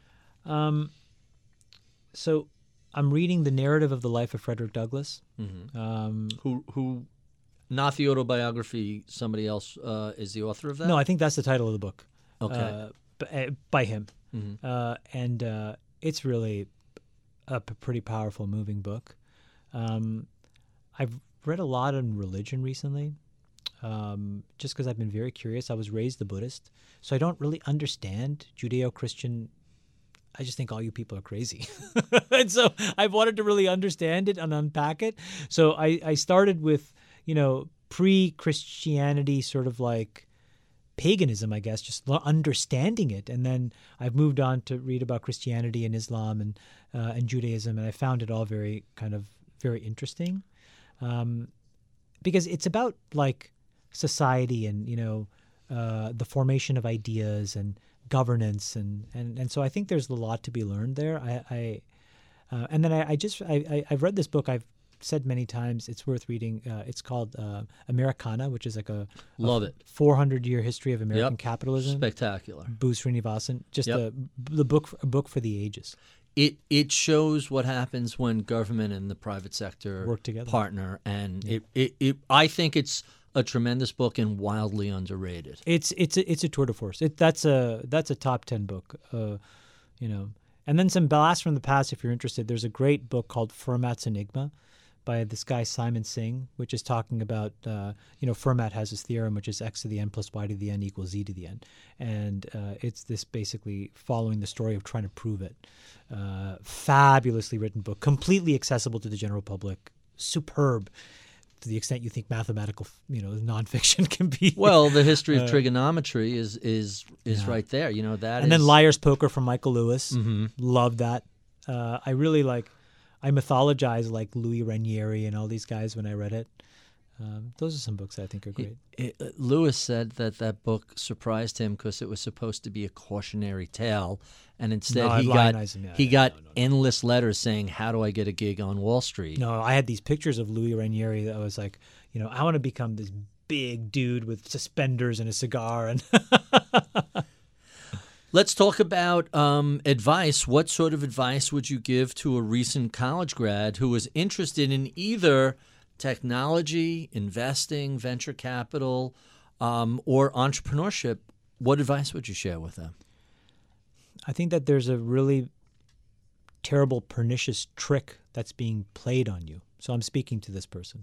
So I'm reading The Narrative of the Life of Frederick Douglass. Who, not the autobiography, somebody else is the author of that? No, I think that's the title of the book. Okay. By him. And it's really a pretty powerful, moving book. I've read a lot on religion recently. Just because I've been very curious. I was raised a Buddhist, so I don't really understand Judeo-Christian. I just think all you people are crazy. And so I've wanted to really understand it and unpack it. So I started with, pre-Christianity sort of like paganism, I guess, just understanding it. And then I've moved on to read about Christianity and Islam and Judaism, and I found it all very interesting. Because it's about like society and the formation of ideas and governance and so I think there's a lot to be learned there. And then I've read this book. I've said many times it's worth reading. It's called Americana, which is like a 400-year history of American capitalism. Spectacular. Booth Srinivasan, just a book for the ages. It shows what happens when government and the private sector work together, partner, and it I think it's a tremendous book and wildly underrated. It's a tour de force. That's a top 10 book, And then some blast from the past, if you're interested. There's a great book called Fermat's Enigma by this guy Simon Singh, which is talking about, Fermat has this theorem, which is x to the n plus y to the n equals z to the n. And it's this basically following the story of trying to prove it. Fabulously written book, completely accessible to the general public, superb to the extent you think mathematical, nonfiction can be. Well, the history of trigonometry is right there. That. And then Liar's Poker from Michael Lewis. Love that. I mythologize like Louis Ranieri and all these guys when I read it. Those are some books I think are great. Lewis said that book surprised him because it was supposed to be a cautionary tale, and instead he got endless letters saying, "How do I get a gig on Wall Street?" No, I had these pictures of Louis Ranieri that I was like, I want to become this big dude with suspenders and a cigar. And let's talk about advice. What sort of advice would you give to a recent college grad who is interested in either technology, investing, venture capital, or entrepreneurship? What advice would you share with them? I think that there's a really terrible, pernicious trick that's being played on you. So I'm speaking to this person.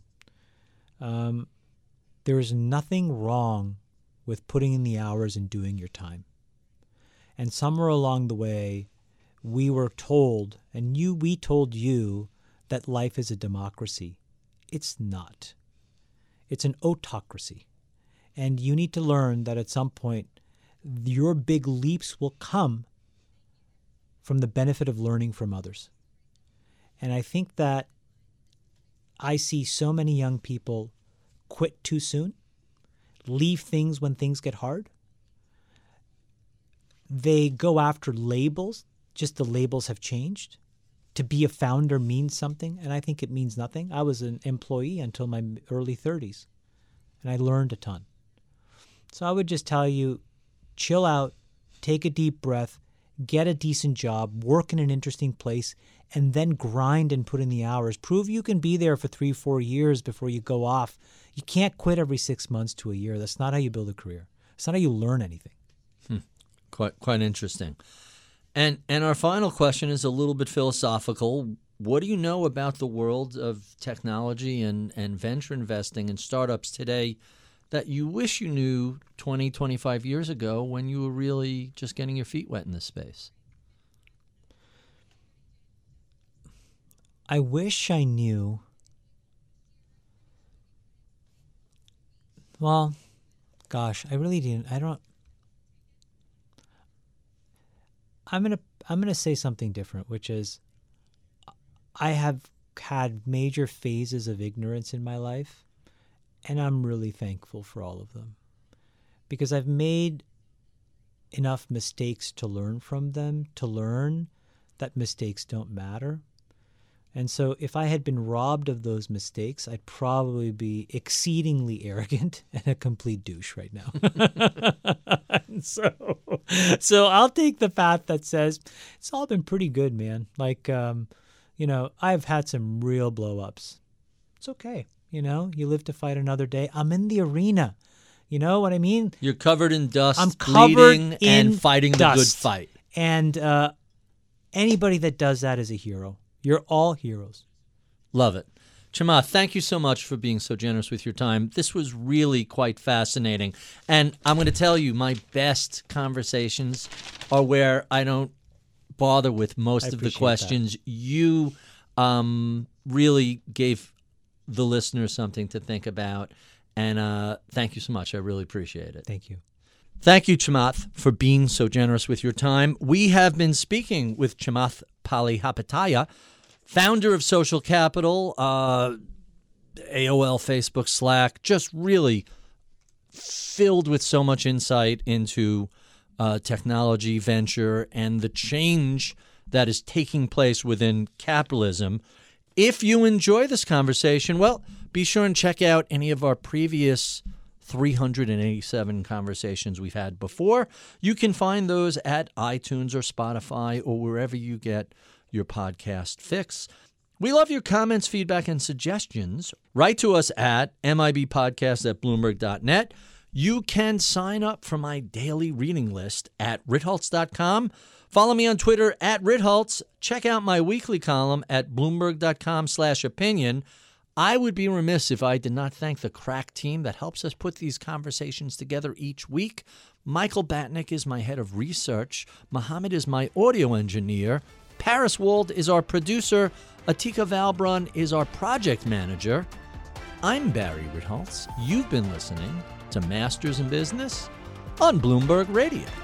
There is nothing wrong with putting in the hours and doing your time. And somewhere along the way, we were told, and we told you, that life is a democracy. It's not. It's an autocracy. And you need to learn that at some point, your big leaps will come from the benefit of learning from others. And I think that I see so many young people quit too soon, leave things when things get hard. They go after labels, just the labels have changed. To be a founder means something, and I think it means nothing. I was an employee until my early 30s, and I learned a ton. So I would just tell you, chill out, take a deep breath, get a decent job, work in an interesting place, and then grind and put in the hours. Prove you can be there for 3-4 years before you go off. You can't quit every 6 months to a year. That's not how you build a career. It's not how you learn anything. Quite interesting. And our final question is a little bit philosophical. What do you know about the world of technology and venture investing and startups today that you wish you knew 20, 25 years ago when you were really just getting your feet wet in this space? I wish I knew. Well, gosh, I really didn't. I'm gonna say something different, which is I have had major phases of ignorance in my life, and I'm really thankful for all of them because I've made enough mistakes to learn from them, to learn that mistakes don't matter. And so if I had been robbed of those mistakes, I'd probably be exceedingly arrogant and a complete douche right now. So I'll take the path that says it's all been pretty good, man. Like, I've had some real blow-ups. It's okay. You live to fight another day. I'm in the arena. You know what I mean? You're covered in dust, I'm covered bleeding, in and fighting dust. the good fight. And anybody that does that is a hero. You're all heroes. Love it. Chamath, thank you so much for being so generous with your time. This was really quite fascinating. And I'm going to tell you, my best conversations are where I don't bother with most of the questions. That. You really gave the listeners something to think about. And thank you so much. I really appreciate it. Thank you. Thank you, Chamath, for being so generous with your time. We have been speaking with Chamath Palihapitiya, founder of Social Capital, AOL, Facebook, Slack, just really filled with so much insight into technology, venture, and the change that is taking place within capitalism. If you enjoy this conversation, well, be sure and check out any of our previous 387 conversations we've had before. You can find those at iTunes or Spotify or wherever you get your podcast fix. We love your comments, feedback, and suggestions. Write to us at mibpodcast@bloomberg.net. You can sign up for my daily reading list at ritholtz.com. Follow me on Twitter at ritholtz. Check out my weekly column at bloomberg.com/opinion. I would be remiss if I did not thank the crack team that helps us put these conversations together each week. Michael Batnick is my head of research. Mohammed is my audio engineer. Paris Wald is our producer. Atika Valbrun is our project manager. I'm Barry Ritholtz. You've been listening to Masters in Business on Bloomberg Radio.